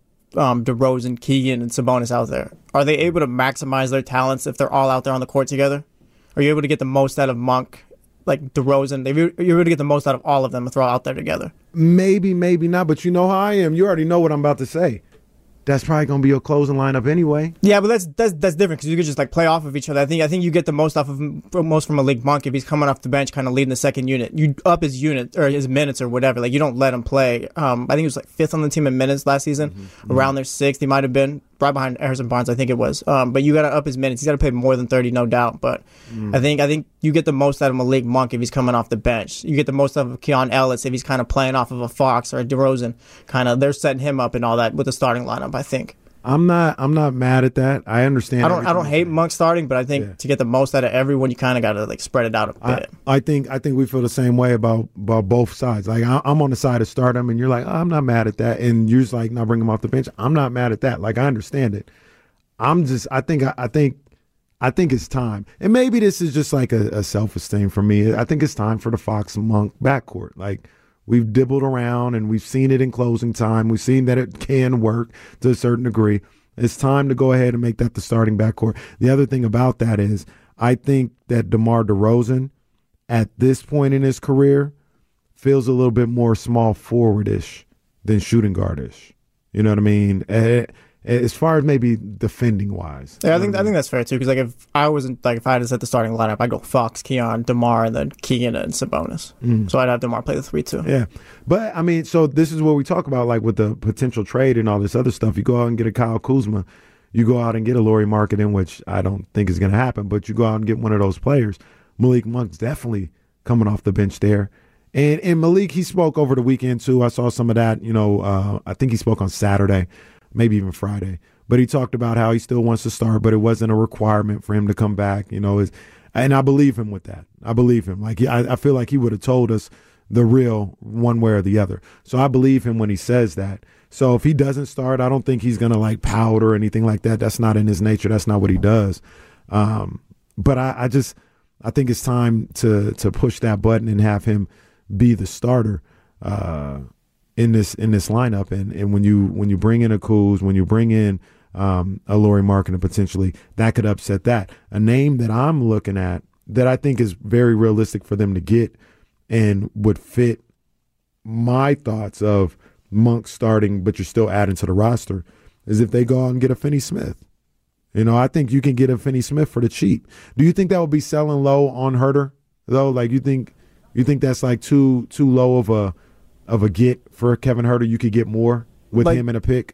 um, DeRozan, Keegan, and Sabonis out there. Are they able to maximize their talents if they're all out there on the court together? Are you able to get the most out of Monk, like DeRozan? Are you able to get the most out of all of them and throw out there together? Maybe, maybe not, but you know how I am. You already know what I'm about to say. That's probably going to be your closing lineup anyway. Yeah, but that's that's that's different because you could just like play off of each other. I think I think you get the most off of most from Malik Monk if he's coming off the bench, kind of leading the second unit. You up his unit or his minutes or whatever. Like you don't let him play. Um, I think he was like fifth on the team in minutes last season, mm-hmm. around there sixth. He might have been right behind Harrison Barnes. I think it was. Um, but you got to up his minutes. He's got to play more than thirty, no doubt. But mm. I think I think you get the most out of Malik Monk if he's coming off the bench. You get the most out of Keon Ellis if he's kind of playing off of a Fox or a DeRozan. Kind of they're setting him up and all that with the starting lineup. I think. I'm not. I'm not mad at that. I understand. I don't. I don't hate Monk starting, but I think yeah. to get the most out of everyone, you kind of got to like spread it out a bit. I, I think. I think we feel the same way about about both sides. Like I, I'm on the side of stardom, and you're like, oh, I'm not mad at that, and you're just like, now bring him off the bench. I'm not mad at that. Like I understand it. I'm just. I think. I, I think. I think it's time, and maybe this is just like a, a self-esteem for me. I think it's time for the Fox and Monk backcourt. Like. We've dibbled around and we've seen it in closing time. We've seen that it can work to a certain degree. It's time to go ahead and make that the starting backcourt. The other thing about that is I think that DeMar DeRozan at this point in his career feels a little bit more small forward-ish than shooting guard-ish. You know what I mean? As far as maybe defending wise. Yeah, I think I think that's fair too. Because like if I wasn't like if I had to set the starting lineup, I'd go Fox, Keon, DeMar, and then Keegan and Sabonis. Mm. So I'd have DeMar play the three too. Yeah, but I mean, so this is what we talk about, like with the potential trade and all this other stuff. You go out and get a Kyle Kuzma, you go out and get a Lauri Markkanen, which I don't think is going to happen. But you go out and get one of those players. Malik Monk's definitely coming off the bench there. And and Malik, he spoke over the weekend too. I saw some of that. You know, uh, I think he spoke on Saturday. Maybe even Friday. But he talked about how he still wants to start, but it wasn't a requirement for him to come back. You know, and I believe him with that. I believe him. Like I, I feel like he would have told us the real one way or the other. So I believe him when he says that. So if he doesn't start, I don't think he's going to like pout or anything like that. That's not in his nature. That's not what he does. Um, but I, I just I think it's time to to push that button and have him be the starter uh, in this in this lineup. And and when you when you bring in a Kuz, when you bring in um, a Lauri Markkanen potentially, that could upset that. A name that I'm looking at that I think is very realistic for them to get and would fit my thoughts of Monk starting, but you're still adding to the roster, is if they go out and get a Finney Smith. You know, I think you can get a Finney Smith for the cheap. Do you think that would be selling low on Herter though? Like you think you think that's like too too low of a of a get for Kevin Herter? You could get more with like, him in a pick.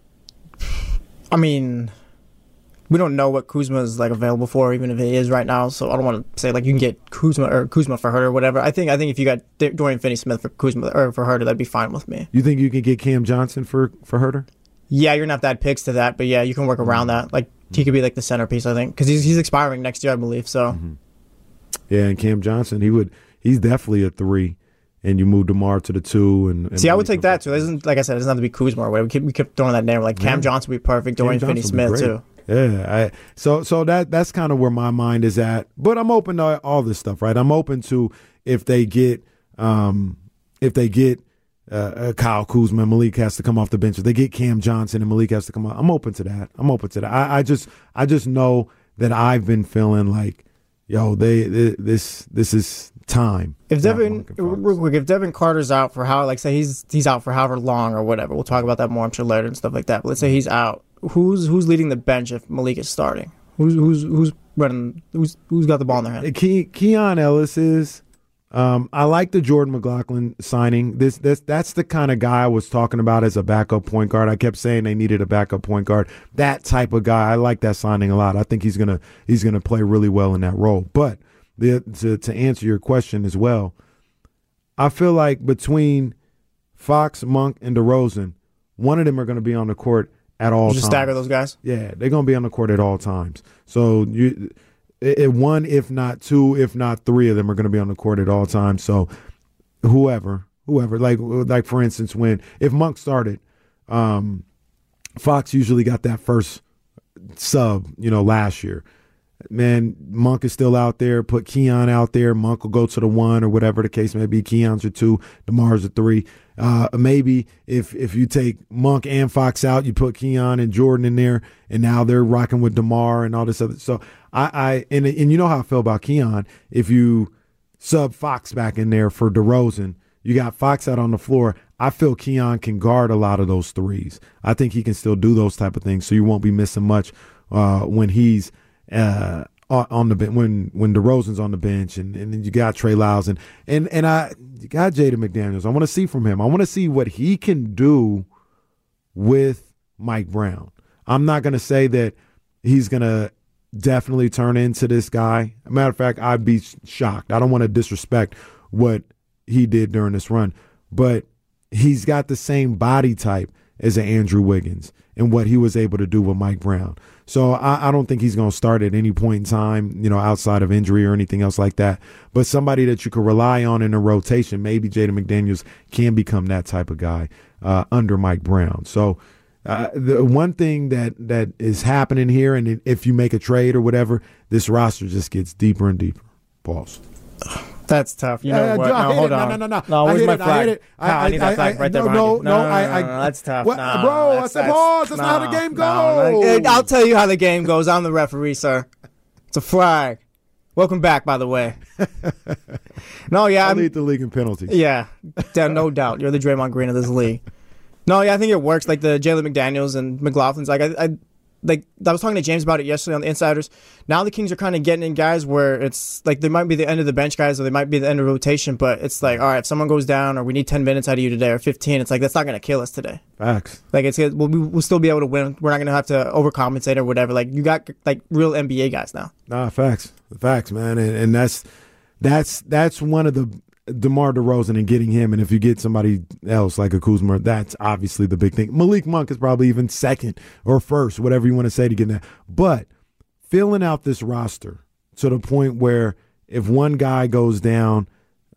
I mean, we don't know what Kuzma is like available for, even if he is right now. So I don't want to say like you can get Kuzma or Kuzma for Herter or whatever. I think I think if you got Dorian Finney-Smith for Kuzma or for Herter, that'd be fine with me. You think you can get Cam Johnson for for Herter? Yeah, you're gonna have to add picks to that, but yeah, you can work around that. Like mm-hmm. he could be like the centerpiece, I think, because he's he's expiring next year, I believe. So mm-hmm. yeah, and Cam Johnson, he would he's definitely a three. And you move DeMar to the two. And, and see, I would take that too. It doesn't, like I said, it doesn't have to be Kuzma or whatever. We kept, we kept throwing that name. Like Cam yeah. Johnson would be perfect. Dorian Finney-Smith too. Yeah, I, so so that that's kind of where my mind is at. But I'm open to all this stuff, right? I'm open to if they get um, if they get uh, Kyle Kuzma and Malik has to come off the bench. If they get Cam Johnson and Malik has to come off, I'm open to that. I'm open to that. I, I just I just know that I've been feeling like, yo, they, they this this is time. If Devin, real quick, if Devin Carter's out for how, like, say he's he's out for however long or whatever, we'll talk about that more, I'm sure, later and stuff like that. But let's say he's out, who's who's leading the bench if Malik is starting? Who's who's who's running? Who's who's got the ball in their hand? Ke- Keon Ellis is. Um, I like the Jordan McLaughlin signing. This this that's the kind of guy I was talking about as a backup point guard. I kept saying they needed a backup point guard. That type of guy. I like that signing a lot. I think he's gonna he's gonna play really well in that role. But the, to to answer your question as well, I feel like between Fox, Monk, and DeRozan, one of them are going to be on the court at all you times. Just stagger those guys? Yeah, they're going to be on the court at all times. So you, it, one, if not two, if not three of them are going to be on the court at all times. So whoever, whoever, like like for instance, when if Monk started, um, Fox usually got that first sub, you know, last year. Man, Monk is still out there. Put Keon out there. Monk will go to the one or whatever the case may be. Keon's a two. DeMar's a three. Uh, maybe if if you take Monk and Fox out, you put Keon and Jordan in there, and now they're rocking with DeMar and all this other. So I, I and and you know how I feel about Keon. If you sub Fox back in there for DeRozan, you got Fox out on the floor. I feel Keon can guard a lot of those threes. I think he can still do those type of things, so you won't be missing much uh, when he's Uh, on the bench when when DeRozan's on the bench, and, and then you got Trey Lyles and and and I you got Jaden McDaniels. I want to see from him. I want to see what he can do with Mike Brown. I'm not going to say that he's going to definitely turn into this guy. As a matter of fact, I'd be shocked. I don't want to disrespect what he did during this run, but he's got the same body type as an Andrew Wiggins and what he was able to do with Mike Brown. So I, I don't think he's going to start at any point in time, you know, outside of injury or anything else like that. But somebody that you could rely on in a rotation, maybe Jaden McDaniels can become that type of guy uh, under Mike Brown. So uh, the one thing that, that is happening here, and if you make a trade or whatever, this roster just gets deeper and deeper. Pause. That's tough. You know uh, what? No, hold it. on. No, no, no, no. No, where's my flag? It. I, I, I need that flag I, right there no, behind you. No, no, no, no, I, no, I, no, that's tough. What, no, bro, that's, I said that's, pause. That's no, not how the game no, goes. No, I'll tell you how the game goes. I'm the referee, sir. It's a flag. Welcome back, by the way. No, yeah. I I'm, lead the league in penalties. Yeah, no doubt. You're the Draymond Green of this league. No, yeah, I think it works. Like the Jalen McDaniels and McLaughlin's. Like I, I, like I was talking to James about it yesterday on the Insiders. Now the Kings are kind of getting in guys where it's like they might be the end of the bench guys or they might be the end of rotation, but it's like, all right, if someone goes down or we need ten minutes out of you today or fifteen, it's like that's not going to kill us today. Facts. Like it's we'll, we'll still be able to win. We're not going to have to overcompensate or whatever. Like you got like real N B A guys now. Nah, facts, facts, man, and, and that's that's that's one of the DeMar DeRozan and getting him, and if you get somebody else like a Kuzma, that's obviously the big thing. Malik Monk is probably even second or first, whatever you want to say to get that. But filling out this roster to the point where if one guy goes down,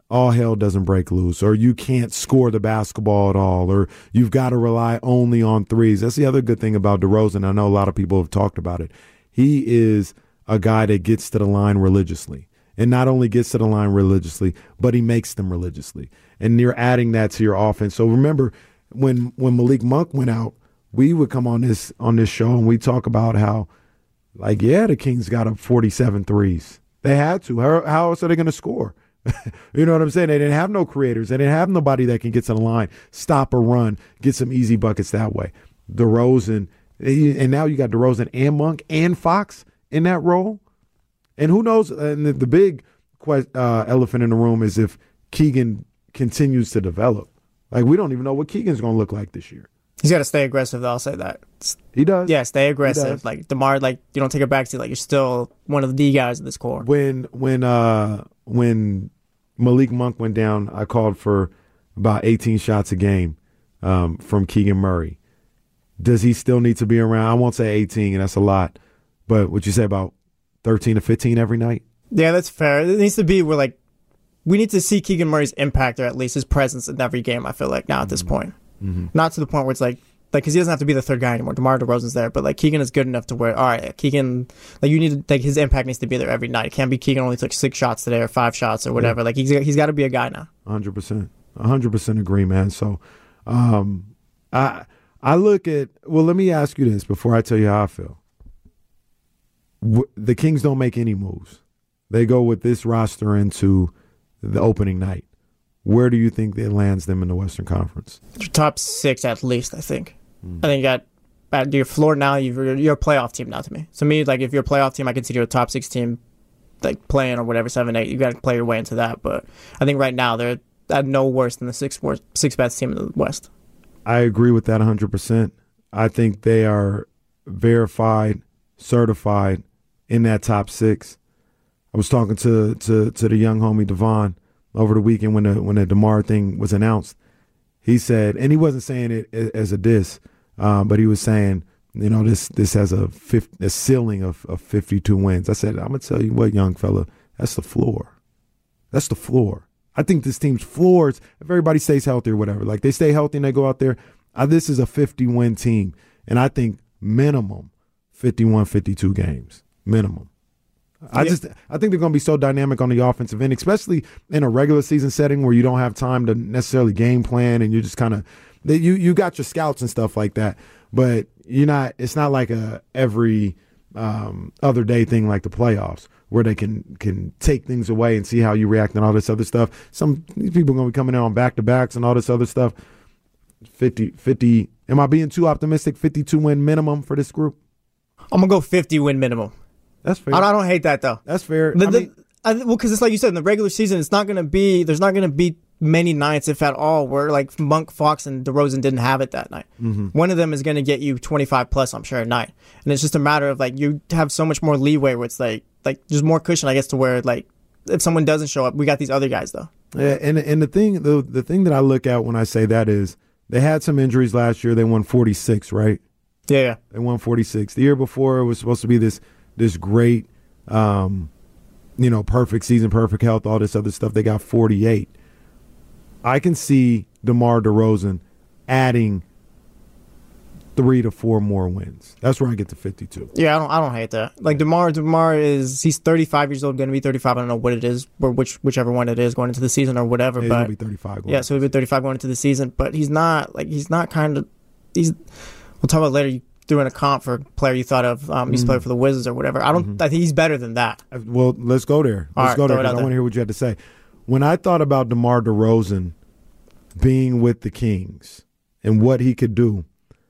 all hell doesn't break loose, or you can't score the basketball at all, or you've got to rely only on threes. That's the other good thing about DeRozan. I know a lot of people have talked about it. He is a guy that gets to the line religiously, and not only gets to the line religiously, but he makes them religiously. And you're adding that to your offense. So remember, when when Malik Monk went out, we would come on this on this show and we talk about how, like, yeah, the Kings got up forty-seven threes. They had to. How, how else are they going to score? You know what I'm saying? They didn't have no creators. They didn't have nobody that can get to the line, stop a run, get some easy buckets that way. DeRozan, and now you got DeRozan and Monk and Fox in that role. And who knows? And the, the big uh, elephant in the room is if Keegan continues to develop. Like, we don't even know what Keegan's going to look like this year. He's got to stay aggressive, though. I'll say that. He does. Yeah, stay aggressive. Like, DeMar, like, you don't take a backseat. Like, you're still one of the guys of this core. When when uh when Malik Monk went down, I called for about eighteen shots a game um, from Keegan Murray. Does he still need to be around? I won't say eighteen, and that's a lot. But would you say about thirteen to fifteen every night? Yeah, that's fair. It needs to be where, like, we need to see Keegan Murray's impact, or at least his presence in every game, I feel like, now at this point. Mm-hmm. Not to the point where it's like, like, because he doesn't have to be the third guy anymore. DeMar DeRozan's there, but like Keegan is good enough to where, all right, Keegan, like, you need to, like, his impact needs to be there every night. It can't be Keegan only took six shots today or five shots or whatever. Yeah. Like, he's he's got to be a guy now. one hundred percent. one hundred percent agree, man. So, um, I I look at, well, let me ask you this before I tell you how I feel. W- the Kings don't make any moves. They go with this roster into the opening night. Where do you think it lands them in the Western Conference? Top six at least, I think. Mm. I think you got at your floor now. You're, you're a playoff team now to me. So me, like, if you're a playoff team, I consider a top six team, like, playing or whatever, seven, eight. You got to play your way into that. But I think right now they're at no worse than the sixth worst, sixth best team in the West. I agree with that one hundred percent. I think they are verified, certified in that top six. I was talking to to to the young homie Devon over the weekend when the when the DeMar thing was announced. He said, and he wasn't saying it as a diss, um, but he was saying, you know, this this has a, fifty, a ceiling of, of fifty-two wins. I said, I'm going to tell you what, young fella, that's the floor. That's the floor. I think this team's floors, if everybody stays healthy or whatever, like they stay healthy and they go out there, uh, this is a fifty-win team. And I think minimum fifty-one, fifty-two games, minimum. I just I think they're going to be so dynamic on the offensive end, especially in a regular season setting where you don't have time to necessarily game plan and you're just kind of you you got your scouts and stuff like that, but you're not. It's not like a every um, other day thing like the playoffs where they can can take things away and see how you react and all this other stuff. Some these people are going to be coming in on back to backs and all this other stuff. fifty, fifty Am I being too optimistic? fifty-two win minimum for this group. I'm gonna go fifty win minimum. That's fair. I don't hate that, though. That's fair. The, I the, mean, I, well, because it's like you said, in the regular season, it's not going to be, there's not going to be many nights, if at all, where like Monk, Fox, and DeRozan didn't have it that night. Mm-hmm. One of them is going to get you twenty-five plus, I'm sure, a night. And it's just a matter of, like, you have so much more leeway where it's like, like there's more cushion, I guess, to where, like, if someone doesn't show up, we got these other guys, though. Yeah, and and the thing, the, the thing that I look at when I say that is they had some injuries last year. They won forty-six, right? Yeah, yeah. They won forty-six. The year before, it was supposed to be this this great, um, you know, perfect season, perfect health, all this other stuff. They got forty-eight. I can see DeMar DeRozan adding three to four more wins. That's where I get to fifty-two. Yeah, I don't, I don't hate that. Like DeMar, DeMar is he's thirty-five years old, going to be thirty-five. I don't know what it is, or which whichever one it is going into the season or whatever. Yeah, he's but gonna be thirty-five. Yeah, so he'll be thirty-five going into the season. But he's not like he's not kind of he's. We'll talk about later. You threw in a comp for a player you thought of. Um, he's mm-hmm. played for the Wizards or whatever. I don't. Mm-hmm. I think he's better than that. Well, let's go there. Let's right, go there. I I want to hear what you had to say. When I thought about DeMar DeRozan being with the Kings and what he could do,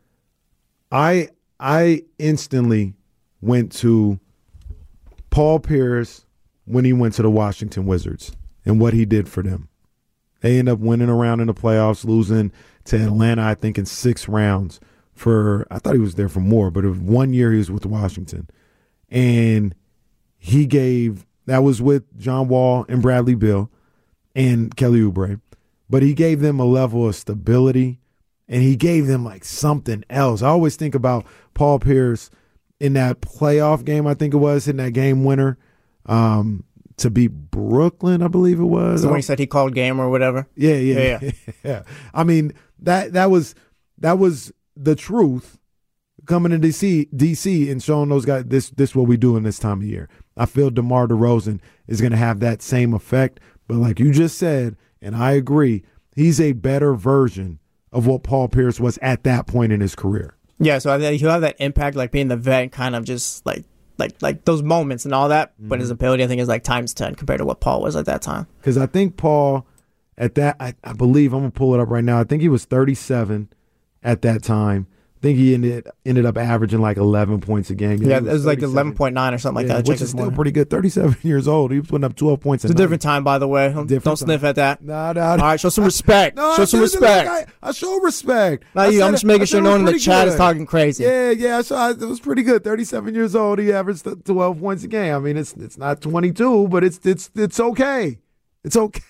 I I instantly went to Paul Pierce when he went to the Washington Wizards and what he did for them. They end up winning around in the playoffs, losing to Atlanta, I think, in six rounds. For I thought he was there for more, but it was one year he was with Washington. And he gave – that was with John Wall and Bradley Beal and Kelly Oubre. But he gave them a level of stability, and he gave them like something else. I always think about Paul Pierce in that playoff game, I think it was, in that game winner um, to beat Brooklyn, I believe it was. The one he said he called game or whatever. Yeah, yeah, yeah. yeah. yeah. I mean, that that was that was the truth coming to D C, D C and showing those guys this this what we do in this time of year. I feel DeMar DeRozan is going to have that same effect, but like you just said, and I agree, he's a better version of what Paul Pierce was at that point in his career. Yeah, so I think he'll have that impact, like being the vet, and kind of just like like like those moments and all that. Mm-hmm. But his ability, I think, is like times ten compared to what Paul was at that time. Because I think Paul, at that, I, I believe I'm gonna pull it up right now. I think he was thirty-seven at that time. I think he ended ended up averaging like eleven points a game. Yeah, yeah, it was like eleven point nine or something yeah, like that. Which is still morning. Pretty good. thirty-seven years old. He was putting up twelve points a It's a night. different time, by the way. Don't, don't time. sniff at that. No, no, no. All right, show some respect. no, show I some said, respect. Look, I, I show respect. Not you. I'm just making sure no one in the chat good. is talking crazy. Yeah, yeah. I saw, it was pretty good. thirty-seven years old. He averaged twelve points a game. I mean, it's it's not twenty-two, but it's it's it's okay. It's okay.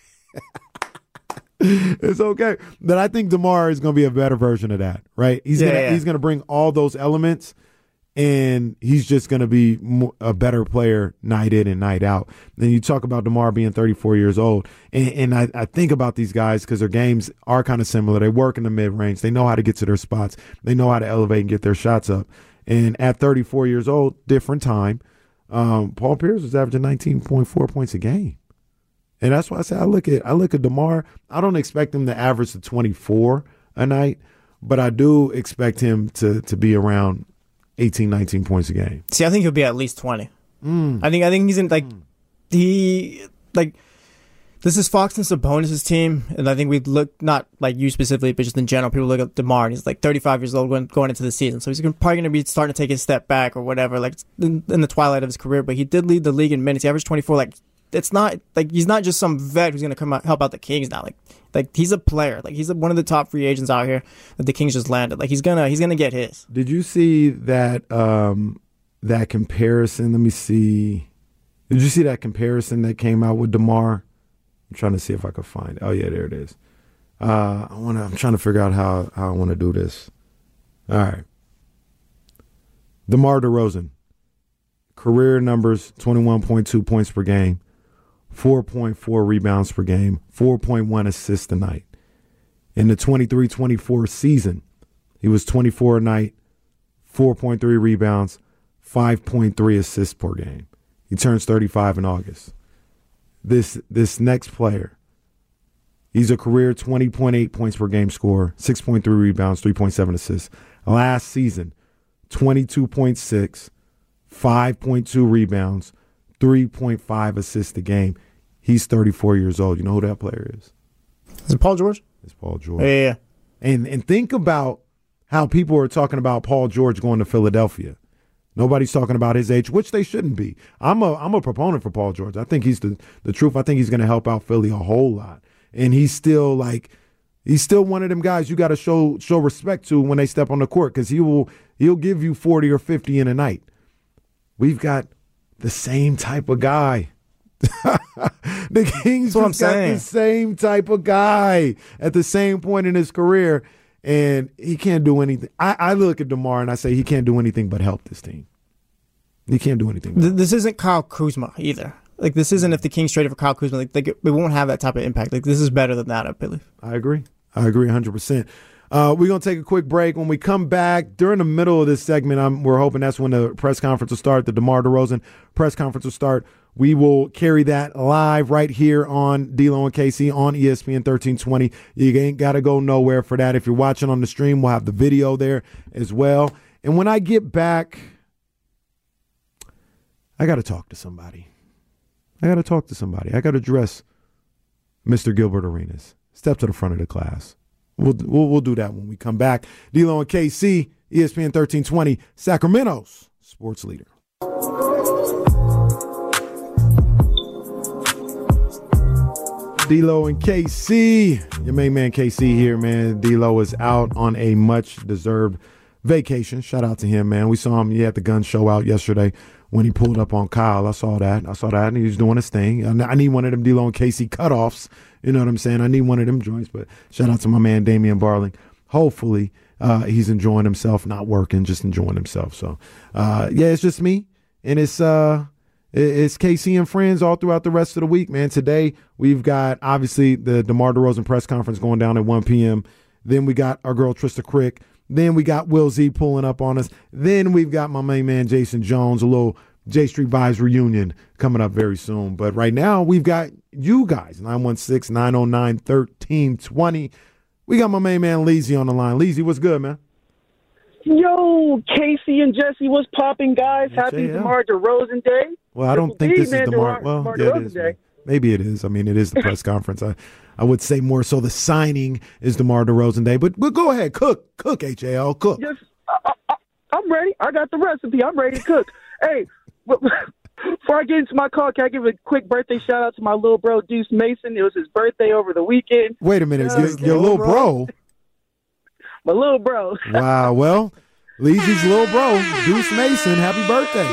It's okay. But I think DeMar is going to be a better version of that, right? He's Yeah, gonna yeah. he's going to bring all those elements, and he's just going to be mo- a better player night in and night out. Then you talk about DeMar being thirty-four years old, and, and I, I think about these guys because their games are kind of similar. They work in the mid-range. They know how to get to their spots. They know how to elevate and get their shots up. And at thirty-four years old, different time, um, Paul Pierce was averaging nineteen point four points a game. And that's why I say I look at I look at DeMar. I don't expect him to average to twenty-four a night, but I do expect him to to be around eighteen, nineteen points a game. See, I think he'll be at least twenty. Mm. I think I think he's in like mm. he like this is Fox and Sabonis' team, and I think we look not like you specifically, but just in general, people look at DeMar and he's like thirty-five years old going going into the season, so he's probably going to be starting to take a step back or whatever, like in, in the twilight of his career. But he did lead the league in minutes. He averaged twenty-four. Like it's not like he's not just some vet who's going to come out help out the Kings now. Like like he's a player. Like he's a, one of the top free agents out here that the Kings just landed. Like he's gonna he's gonna get his. Did you see that um, that comparison? Let me see. Did you see that comparison that came out with DeMar? I'm trying to see if I could find it. Oh yeah, there it is. Uh, I want to. I'm trying to figure out how how I want to do this. All right. DeMar DeRozan, career numbers: twenty-one point two points per game, four point four rebounds per game, four point one assists a night. In the twenty-three twenty-four season, he was twenty-four a night, four point three rebounds, five point three assists per game. He turns thirty-five in August. This this next player, he's a career twenty point eight points per game scorer, six point three rebounds, three point seven assists. Last season, twenty-two point six, five point two rebounds, three point five assists a game. He's thirty-four years old. You know who that player is? Is it Paul George? It's Paul George. Yeah, yeah, yeah. And and think about how people are talking about Paul George going to Philadelphia. Nobody's talking about his age, which they shouldn't be. I'm a I'm a proponent for Paul George. I think he's the, the truth. I think he's going to help out Philly a whole lot. And he's still like he's still one of them guys you got to show show respect to when they step on the court, because he will he'll give you forty or fifty in a night. We've got the same type of guy. The Kings what I'm just got saying. the same type of guy at the same point in his career. And he can't do anything. I, I look at DeMar and I say he can't do anything but help this team. He can't do anything. Th- this isn't Kyle Kuzma either. Like this isn't if the Kings traded for Kyle Kuzma. Like they, they won't have that type of impact. Like this is better than that, I believe. I agree. I agree one hundred percent. Uh, we're going to take a quick break. When we come back, during the middle of this segment, I'm, we're hoping that's when the press conference will start, the DeMar DeRozan press conference will start. We will carry that live right here on D-Lo and K C on E S P N thirteen twenty. You ain't got to go nowhere for that. If you're watching on the stream, we'll have the video there as well. And when I get back, I got to talk to somebody. I got to talk to somebody. I got to address Mister Gilbert Arenas. Step to the front of the class. We'll, we'll, we'll do that when we come back. D-Lo and K C, E S P N thirteen twenty, Sacramento's sports leader. D-Lo and K C, your main man K C here, man. D-Lo is out on a much-deserved vacation. Shout out to him, man. We saw him, he had the gun show out yesterday when he pulled up on Kyle. I saw that. I saw that, and he was doing his thing. I need one of them D-Lo and K C cutoffs. You know what I'm saying? I need one of them joints, but shout out to my man Damian Barling. Hopefully uh, he's enjoying himself, not working, just enjoying himself. So, uh, yeah, it's just me, and it's uh, it's K C and friends all throughout the rest of the week, man. Today we've got obviously the DeMar DeRozan press conference going down at one p.m. Then we got our girl Trista Crick. Then we got Will Z pulling up on us. Then we've got my main man Jason Jones, a little J Street Vibes reunion coming up very soon. But right now we've got you guys, nine one six, nine oh nine, one three two zero. We got my main man Leezy on the line. Leezy, what's good, man? Yo, Casey and Jesse, what's popping, guys? Happy DeMar DeRozan Day. Well, I don't think this is DeMar. Well, DeMar yeah, it DeRozan is. Day. Maybe it is. I mean, it is the press conference. I, I would say more so the signing is DeMar DeRozan Day. But but go ahead, cook, cook, H A L, cook. Yes, I, I, I'm ready. I got the recipe. I'm ready to cook. Hey, before I get into my call, can I give a quick birthday shout out to my little bro Deuce Mason? It was his birthday over the weekend. Wait a minute, Uh, your, your little bro. My little bro. Wow. Well, Leezy's little bro, Deuce Mason. Happy birthday.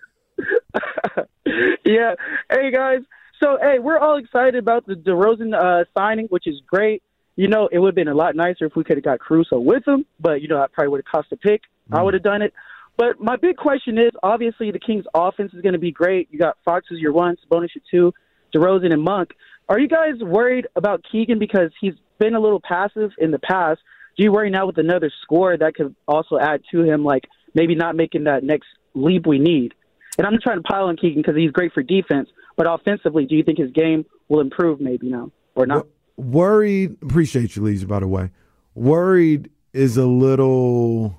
Yeah. Hey, guys. So, hey, we're all excited about the DeRozan uh, signing, which is great. You know, it would have been a lot nicer if we could have got Caruso with him, but, you know, that probably would have cost a pick. Mm. I would have done it. But my big question is, obviously, the Kings' offense is going to be great. You got Fox as your one, Sabonis your two, DeRozan and Monk. Are you guys worried about Keegan because he's been a little passive in the past? Do you worry now with another scorer that could also add to him, like maybe not making that next leap we need? And I'm not trying to pile on Keegan because he's great for defense, but offensively, do you think his game will improve maybe now or not? Worried, appreciate you, Leezy, by the way. Worried is a little,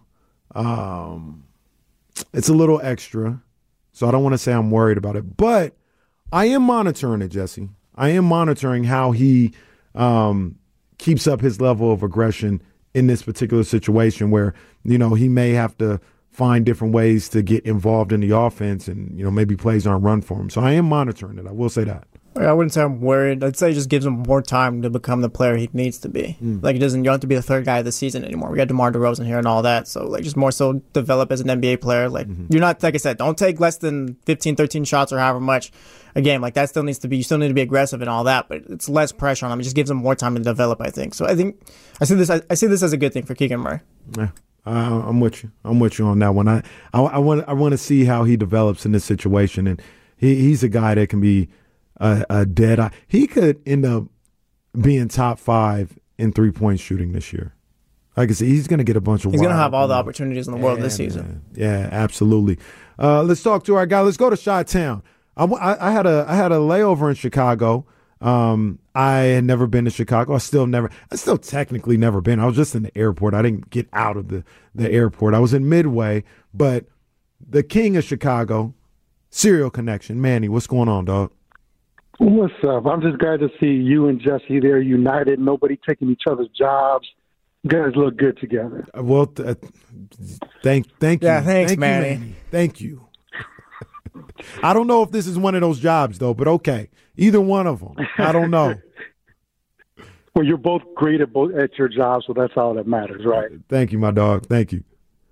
um, it's a little extra, so I don't want to say I'm worried about it. But I am monitoring it, Jesse. I am monitoring how he um, keeps up his level of aggression in this particular situation where, you know, he may have to find different ways to get involved in the offense and, you know, maybe plays aren't run for him. So I am monitoring it. I will say that. I wouldn't say I'm worried. I'd say it just gives him more time to become the player he needs to be. Mm. Like, it doesn't, you don't have to be the third guy of the season anymore. We got DeMar DeRozan here and all that. So, like, just more so develop as an N B A player. Like, mm-hmm. you're not, like I said, don't take less than fifteen, thirteen shots or however much a game. Like, that still needs to be, you still need to be aggressive and all that, but it's less pressure on him. It just gives him more time to develop, I think. So, I think, I see this, I, I see this as a good thing for Keegan Murray. Yeah. Uh, I'm with you. I'm with you on that one. I, I, I want, I want to see how he develops in this situation, and he, he's a guy that can be a, a dead eye. He could end up being top five in three point shooting this year. Like I said, he's going to get a bunch of. He's going to have all the opportunities in the world yeah, this season. Man. Yeah, absolutely. Uh, let's talk to our guy. Let's go to Chi-Town. I, I, I had a I had a layover in Chicago. Um, I had never been to Chicago. I still never, I still technically never been. I was just in the airport. I didn't get out of the, the airport. I was in Midway, but the king of Chicago, Serial Connection, Manny, what's going on, dog? What's up? I'm just glad to see you and Jesse there united. Nobody taking each other's jobs. You guys look good together. Well, th- thank, thank you. Yeah, thanks, thank Manny. You, Manny. Thank you. I don't know if this is one of those jobs, though, but okay. Either one of them. I don't know. Well, you're both great at both at your job, so that's all that matters, right? Thank you, my dog. Thank you.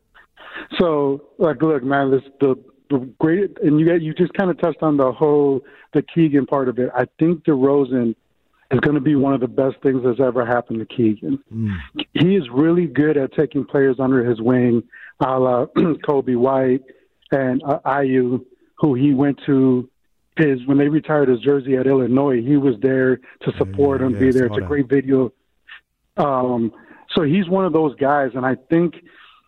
So, like, look, man, this the, the great, and you you just kind of touched on the whole the Keegan part of it. I think DeRozan is going to be one of the best things that's ever happened to Keegan. Mm. He is really good at taking players under his wing, a la Kobe White and uh, Ayu, who he went to. His when they retired his jersey at Illinois, he was there to support yeah, him, yeah, be there. It's a that. great video. Um, so he's one of those guys, and I think,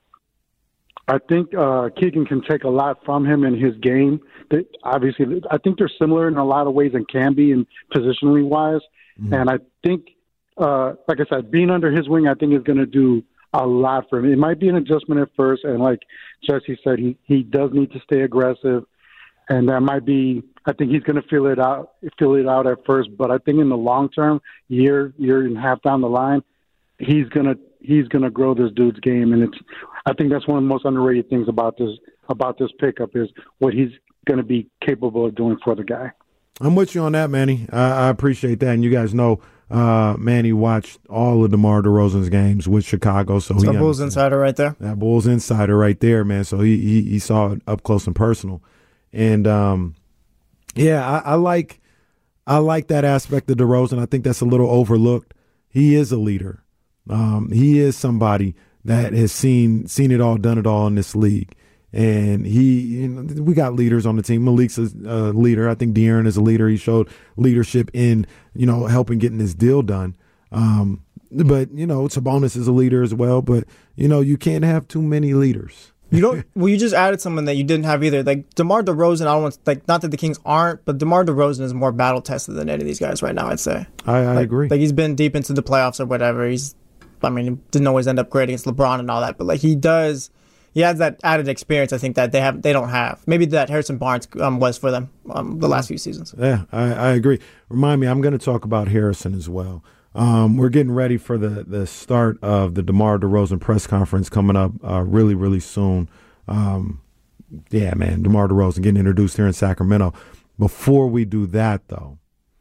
I think uh, Keegan can take a lot from him in his game. That obviously, I think they're similar in a lot of ways and can be in positionally wise. Mm-hmm. And I think, uh, like I said, being under his wing, I think is going to do a lot for him. It might be an adjustment at first, and like Jesse said, he he does need to stay aggressive. And that might be, I think he's going to feel it out, feel it out at first. But I think in the long term, year, year and a half down the line, he's gonna, he's gonna grow this dude's game. And it's, I think that's one of the most underrated things about this, about this pickup is what he's going to be capable of doing for the guy. I'm with you on that, Manny. I, I appreciate that. And you guys know, uh, Manny watched all of DeMar DeRozan's games with Chicago, so it's he a Bulls insider right there. That Bulls insider right there, man. So he he, he saw it up close and personal. And um, yeah, I, I like I like that aspect of DeRozan. I think that's a little overlooked. He is a leader. Um, he is somebody that has seen seen it all, done it all in this league. And he, you know, we got leaders on the team. Malik's a uh, leader. I think De'Aaron is a leader. He showed leadership in, you know, helping getting this deal done. Um, but, you know, Sabonis is a leader as well. But, you know, you can't have too many leaders. You don't. Well, you just added someone that you didn't have either. Like DeMar DeRozan, I don't want like not that the Kings aren't, but DeMar DeRozan is more battle tested than any of these guys right now. I'd say. I, I like, agree. Like he's been deep into the playoffs or whatever. He's, I mean, he didn't always end up great against LeBron and all that, but like he does, he has that added experience. I think that they have, they don't have. Maybe that Harrison Barnes um, was for them um, the last few seasons. Yeah, I, I agree. Remind me, I'm going to talk about Harrison as well. Um, we're getting ready for the the start of the DeMar DeRozan press conference coming up uh, really, really soon. Um, yeah, man, DeMar DeRozan getting introduced here in Sacramento. Before we do that, though,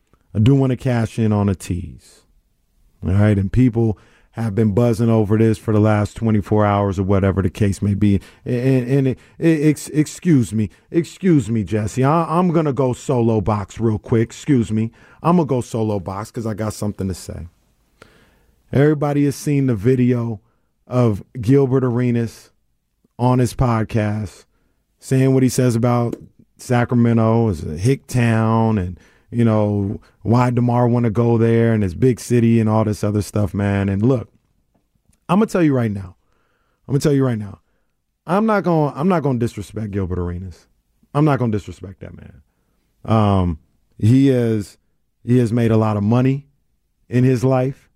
I do want to cash in on a tease. All right, and people have been buzzing over this for the last twenty-four hours or whatever the case may be. And, and it, it, ex, excuse me, excuse me, Jesse. I, I'm going to go solo box real quick. Excuse me. I'm going to go solo box because I got something to say. Everybody has seen the video of Gilbert Arenas on his podcast saying what he says about Sacramento as a hick town and, you know, why DeMar want to go there and his big city and all this other stuff, man. And look, I'm going to tell you right now. I'm going to tell you right now. I'm not going I'm not going to disrespect Gilbert Arenas. I'm not going to disrespect that man. Um, he is he has made a lot of money in his life.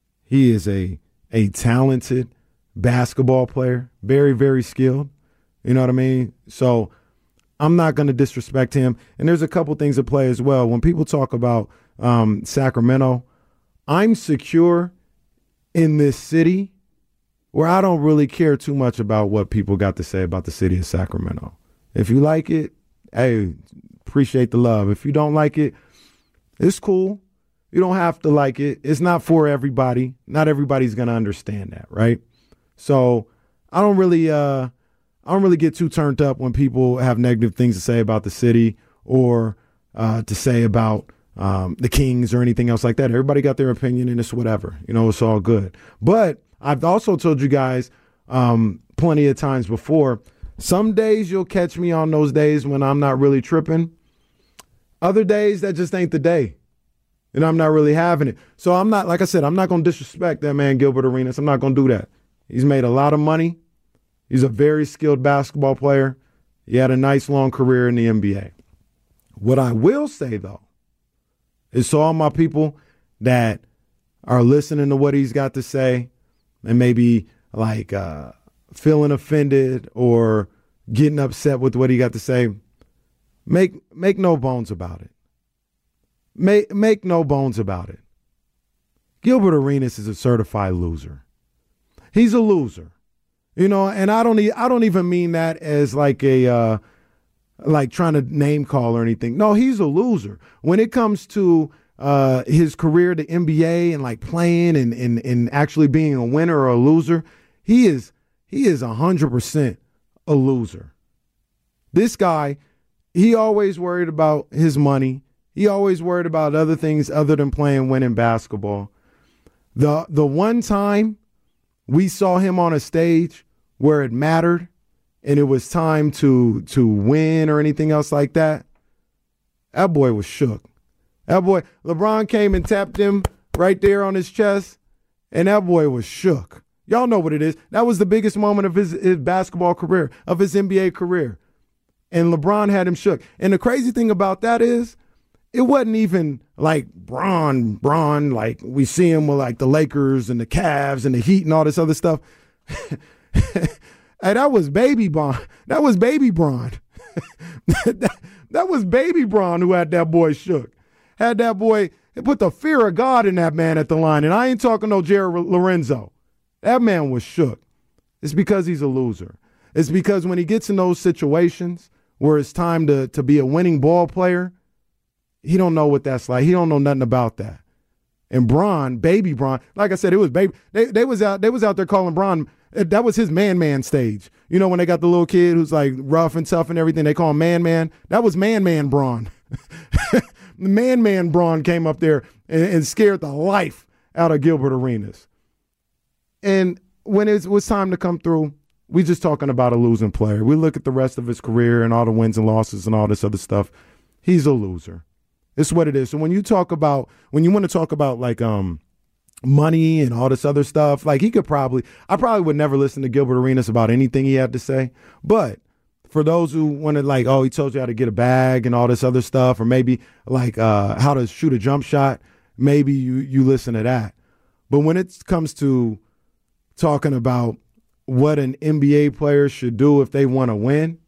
He is a a talented basketball player, very, very skilled. You know what I mean? So I'm not going to disrespect him. And there's a couple things at play as well. When people talk about um, Sacramento, I'm secure in this city where I don't really care too much about what people got to say about the city of Sacramento. If you like it, hey, appreciate the love. If you don't like it, it's cool. You don't have to like it. It's not for everybody. Not everybody's going to understand that, right? So I don't really uh, I don't really get too turned up when people have negative things to say about the city or uh, to say about um, the Kings or anything else like that. Everybody got their opinion and it's whatever. You know, it's all good. But I've also told you guys um, plenty of times before, some days you'll catch me on those days when I'm not really tripping. Other days, that just ain't the day. And I'm not really having it. So I'm not, like I said, I'm not going to disrespect that man, Gilbert Arenas. I'm not going to do that. He's made a lot of money. He's a very skilled basketball player. He had a nice long career in the N B A. What I will say, though, is to all my people that are listening to what he's got to say and maybe like uh, feeling offended or getting upset with what he got to say, make make no bones about it. Make, make no bones about it. Gilbert Arenas is a certified loser. He's a loser, you know, and I don't, e- I don't even mean that as like a, uh, like trying to name call or anything. No, he's a loser. When it comes to uh, his career, the N B A, and like playing and, and, and actually being a winner or a loser, he is, he is one hundred percent a loser. This guy, he always worried about his money. He always worried about other things other than playing winning basketball. The the one time we saw him on a stage where it mattered and it was time to to win or anything else like that, that boy was shook. That boy, LeBron came and tapped him right there on his chest, and that boy was shook. Y'all know what it is. That was the biggest moment of his, his basketball career, of his N B A career. And LeBron had him shook. And the crazy thing about that is, it wasn't even like Bron, Bron, like we see him with like the Lakers and the Cavs and the Heat and all this other stuff. Hey, that was baby Bron. That was baby Bron. that, that was baby Bron who had that boy shook. Had that boy, it put the fear of God in that man at the line. And I ain't talking no Jared Lorenzo. That man was shook. It's because he's a loser. It's because when he gets in those situations where it's time to, to be a winning ball player, he don't know what that's like. He don't know nothing about that. And Bron, baby Bron, like I said, it was baby. They they was out they was out there calling Bron. That was his man man stage. You know when they got the little kid who's like rough and tough and everything. They call him man man. That was man man Bron. man man Bron came up there and, and scared the life out of Gilbert Arenas. And when it was time to come through, we just talking about a losing player. We look at the rest of his career and all the wins and losses and all this other stuff. He's a loser. It's what it is. So when you talk about, when you want to talk about like um money and all this other stuff, like he could probably, I probably would never listen to Gilbert Arenas about anything he had to say. But for those who wanted like, oh, he told you how to get a bag and all this other stuff, or maybe like uh, how to shoot a jump shot, maybe you, you listen to that. But when it comes to talking about what an N B A player should do if they want to win,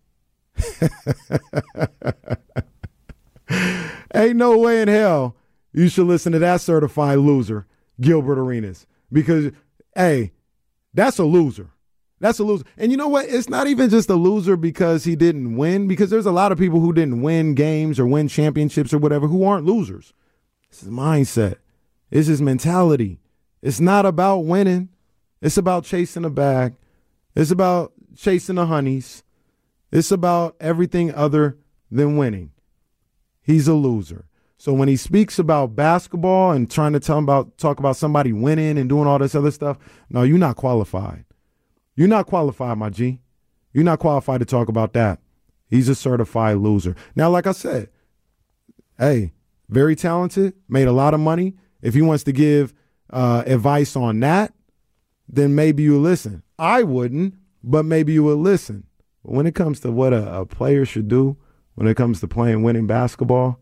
ain't no way in hell you should listen to that certified loser, Gilbert Arenas, because, hey, that's a loser. That's a loser. And you know what? It's not even just a loser because he didn't win, because there's a lot of people who didn't win games or win championships or whatever who aren't losers. It's his mindset. It's his mentality. It's not about winning. It's about chasing a bag. It's about chasing the honeys. It's about everything other than winning. He's a loser. So when he speaks about basketball and trying to tell him about talk about somebody winning and doing all this other stuff, no, you're not qualified. You're not qualified, my G. You're not qualified to talk about that. He's a certified loser. Now, like I said, hey, very talented, made a lot of money. If he wants to give uh, advice on that, then maybe you listen. I wouldn't, but maybe you would listen. But when it comes to what a, a player should do, when it comes to playing winning basketball,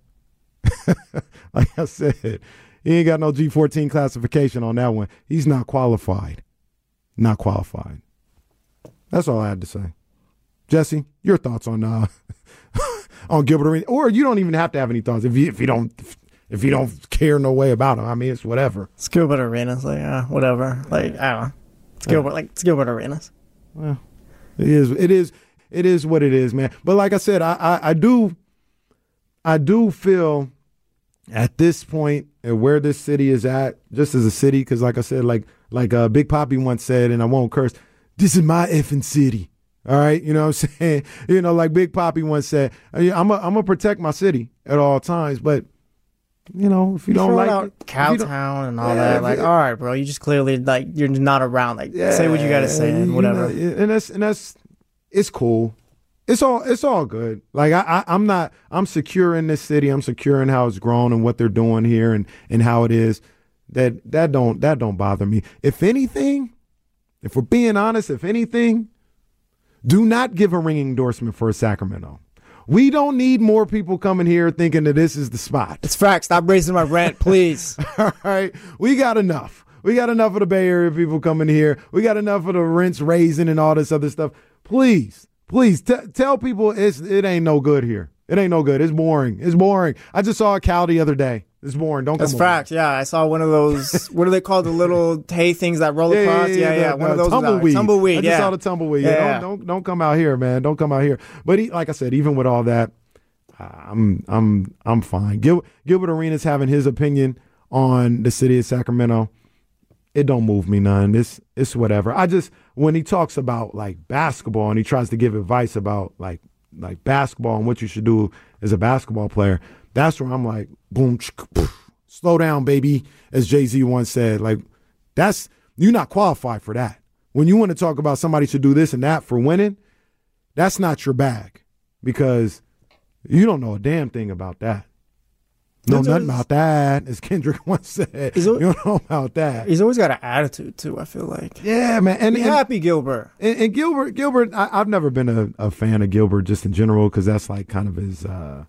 like I said, he ain't got no G fourteen classification on that one. He's not qualified. Not qualified. That's all I had to say. Jesse, your thoughts on uh, on Gilbert Arenas, or you don't even have to have any thoughts if you if you don't if you don't care no way about him. I mean, it's whatever. It's Gilbert Arenas, like uh, whatever. Like I don't know. It's Gilbert, like it's Gilbert Arenas. Well, it is. It is. It is what it is, man. But like I said, I I, I do. I do feel at this point and where this city is at, just as a city, because like I said, like like uh, Big Papi once said, and I won't curse, this is my effing city. All right, you know what I'm saying? You know, like Big Papi once said, I'm a, I'm gonna protect my city at all times, but you know, if you don't like out it, Cowtown and all yeah, that, like, it, all right, bro, you just clearly like you're not around. Like, yeah, say what you gotta say and whatever. You know, and that's and that's it's cool. It's all it's all good. Like I, I I'm not I'm secure in this city. I'm secure in how it's grown and what they're doing here and, and how it is. That that don't that don't bother me. If anything, if we're being honest, if anything, do not give a ringing endorsement for Sacramento. We don't need more people coming here thinking that this is the spot. It's facts. Stop raising my rent, please. All right. We got enough. We got enough of the Bay Area people coming here. We got enough of the rents raising and all this other stuff. Please. Please t- tell people it's it ain't no good here. It ain't no good. It's boring. It's boring. I just saw a cow the other day. It's boring. Don't That's come facts. Yeah, I saw one of those. What are they called? The little hay things that roll yeah, across. Yeah, Yeah, yeah. yeah. One uh, of those. Tumbleweed. Tumbleweed. I just yeah. saw the tumbleweed. Yeah, yeah, yeah. Don't, don't don't come out here, man. Don't come out here. But he, like I said, even with all that, I'm I'm I'm fine. Gil, Gilbert Arenas having his opinion on the city of Sacramento. It don't move me none. It's it's whatever. I just when he talks about like basketball and he tries to give advice about like like basketball and what you should do as a basketball player, that's where I'm like, boom, slow down, baby, as Jay-Z once said. Like that's you're not qualified for that. When you want to talk about somebody should do this and that for winning, that's not your bag because you don't know a damn thing about that. No, nothing about that, as Kendrick once said. You don't know about that. He's always got an attitude, too, I feel like. Yeah, man. And, Be and, happy, Gilbert. And, and Gilbert, Gilbert, I, I've never been a, a fan of Gilbert just in general because that's like kind of his, uh,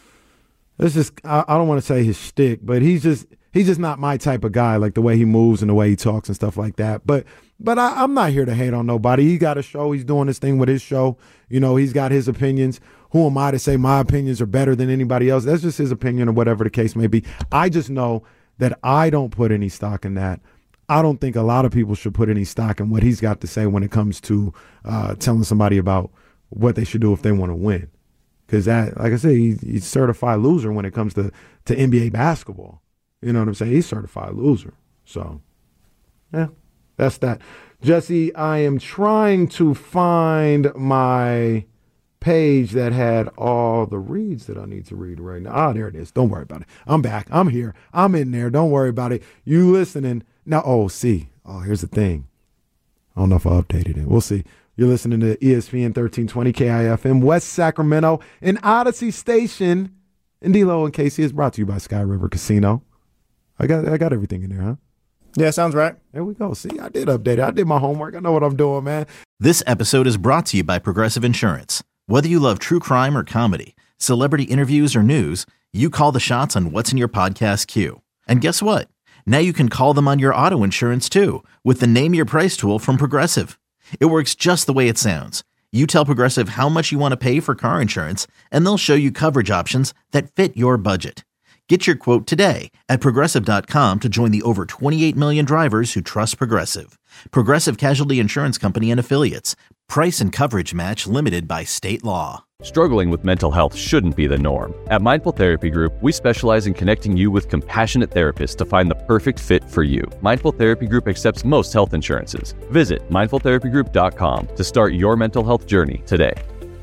it's just, I, I don't want to say his shtick, but he's just, he's just not my type of guy, like the way he moves and the way he talks and stuff like that. But but I, I'm not here to hate on nobody. He got a show. He's doing his thing with his show. You know, he's got his opinions. Who am I to say my opinions are better than anybody else? That's just his opinion or whatever the case may be. I just know that I don't put any stock in that. I don't think a lot of people should put any stock in what he's got to say when it comes to uh, telling somebody about what they should do if they want to win. Because that, like I said, he, he's a certified loser when it comes to, to N B A basketball. You know what I'm saying? He's a certified loser. So, yeah, that's that. Jesse, I am trying to find my page that had all the reads that I need to read right now. Ah, there it is. Don't worry about it. I'm back. I'm here. I'm in there. Don't worry about it. You listening. Now, oh, see. Oh, here's the thing. I don't know if I updated it. We'll see. You're listening to E S P N thirteen twenty K I F M, West Sacramento, and Odyssey Station. And D-Lo and K C is brought to you by Sky River Casino. I got I got everything in there, huh? Yeah, sounds right. There we go. See, I did update it. I did my homework. I know what I'm doing, man. This episode is brought to you by Progressive Insurance. Whether you love true crime or comedy, celebrity interviews or news, you call the shots on what's in your podcast queue. And guess what? Now you can call them on your auto insurance too with the Name Your Price tool from Progressive. It works just the way it sounds. You tell Progressive how much you want to pay for car insurance, and they'll show you coverage options that fit your budget. Get your quote today at Progressive dot com to join the over twenty-eight million drivers who trust Progressive. Progressive Casualty Insurance Company and Affiliates. Price and coverage match limited by state law. Struggling with mental health shouldn't be the norm. At Mindful Therapy Group, we specialize in connecting you with compassionate therapists to find the perfect fit for you. Mindful Therapy Group accepts most health insurances. Visit mindful therapy group dot com to start your mental health journey today.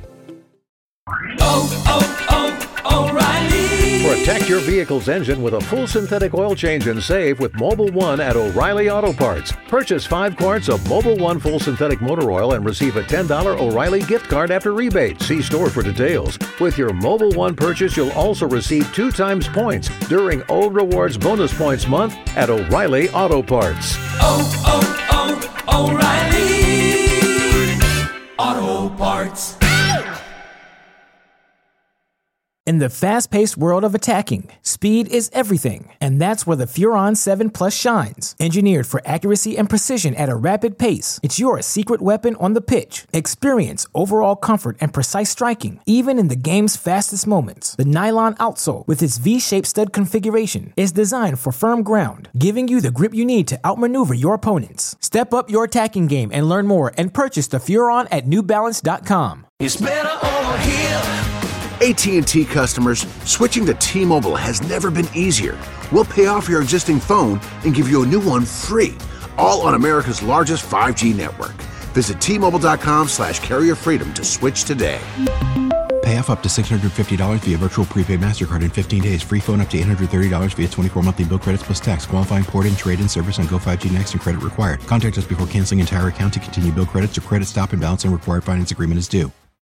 Oh, oh, oh, O'Reilly. Protect your vehicle's engine with a full synthetic oil change and save with Mobil one at O'Reilly Auto Parts. Purchase five quarts of Mobil one full synthetic motor oil and receive a ten dollars O'Reilly gift card after rebate. See store for details. With your Mobil one purchase, you'll also receive two times points during O Rewards Bonus Points Month at O'Reilly Auto Parts. Oh, oh, oh, O'Reilly Auto Parts. In the fast-paced world of attacking, speed is everything, and that's where the Furon seven Plus shines. Engineered for accuracy and precision at a rapid pace, it's your secret weapon on the pitch. Experience overall comfort and precise striking, even in the game's fastest moments. The nylon outsole, with its V-shaped stud configuration, is designed for firm ground, giving you the grip you need to outmaneuver your opponents. Step up your attacking game and learn more and purchase the Furon at new balance dot com. It's better over here. A T and T customers, switching to T-Mobile has never been easier. We'll pay off your existing phone and give you a new one free, all on America's largest five G network. Visit T Mobile dot com slash carrier freedom to switch today. Pay off up to six hundred fifty dollars via virtual prepaid MasterCard in fifteen days. Free phone up to eight hundred thirty dollars via twenty-four monthly bill credits plus tax. Qualifying port-in, trade-in service on Go five G Next and credit required. Contact us before canceling entire account to continue bill credits or credit stop and balance and required finance agreement is due.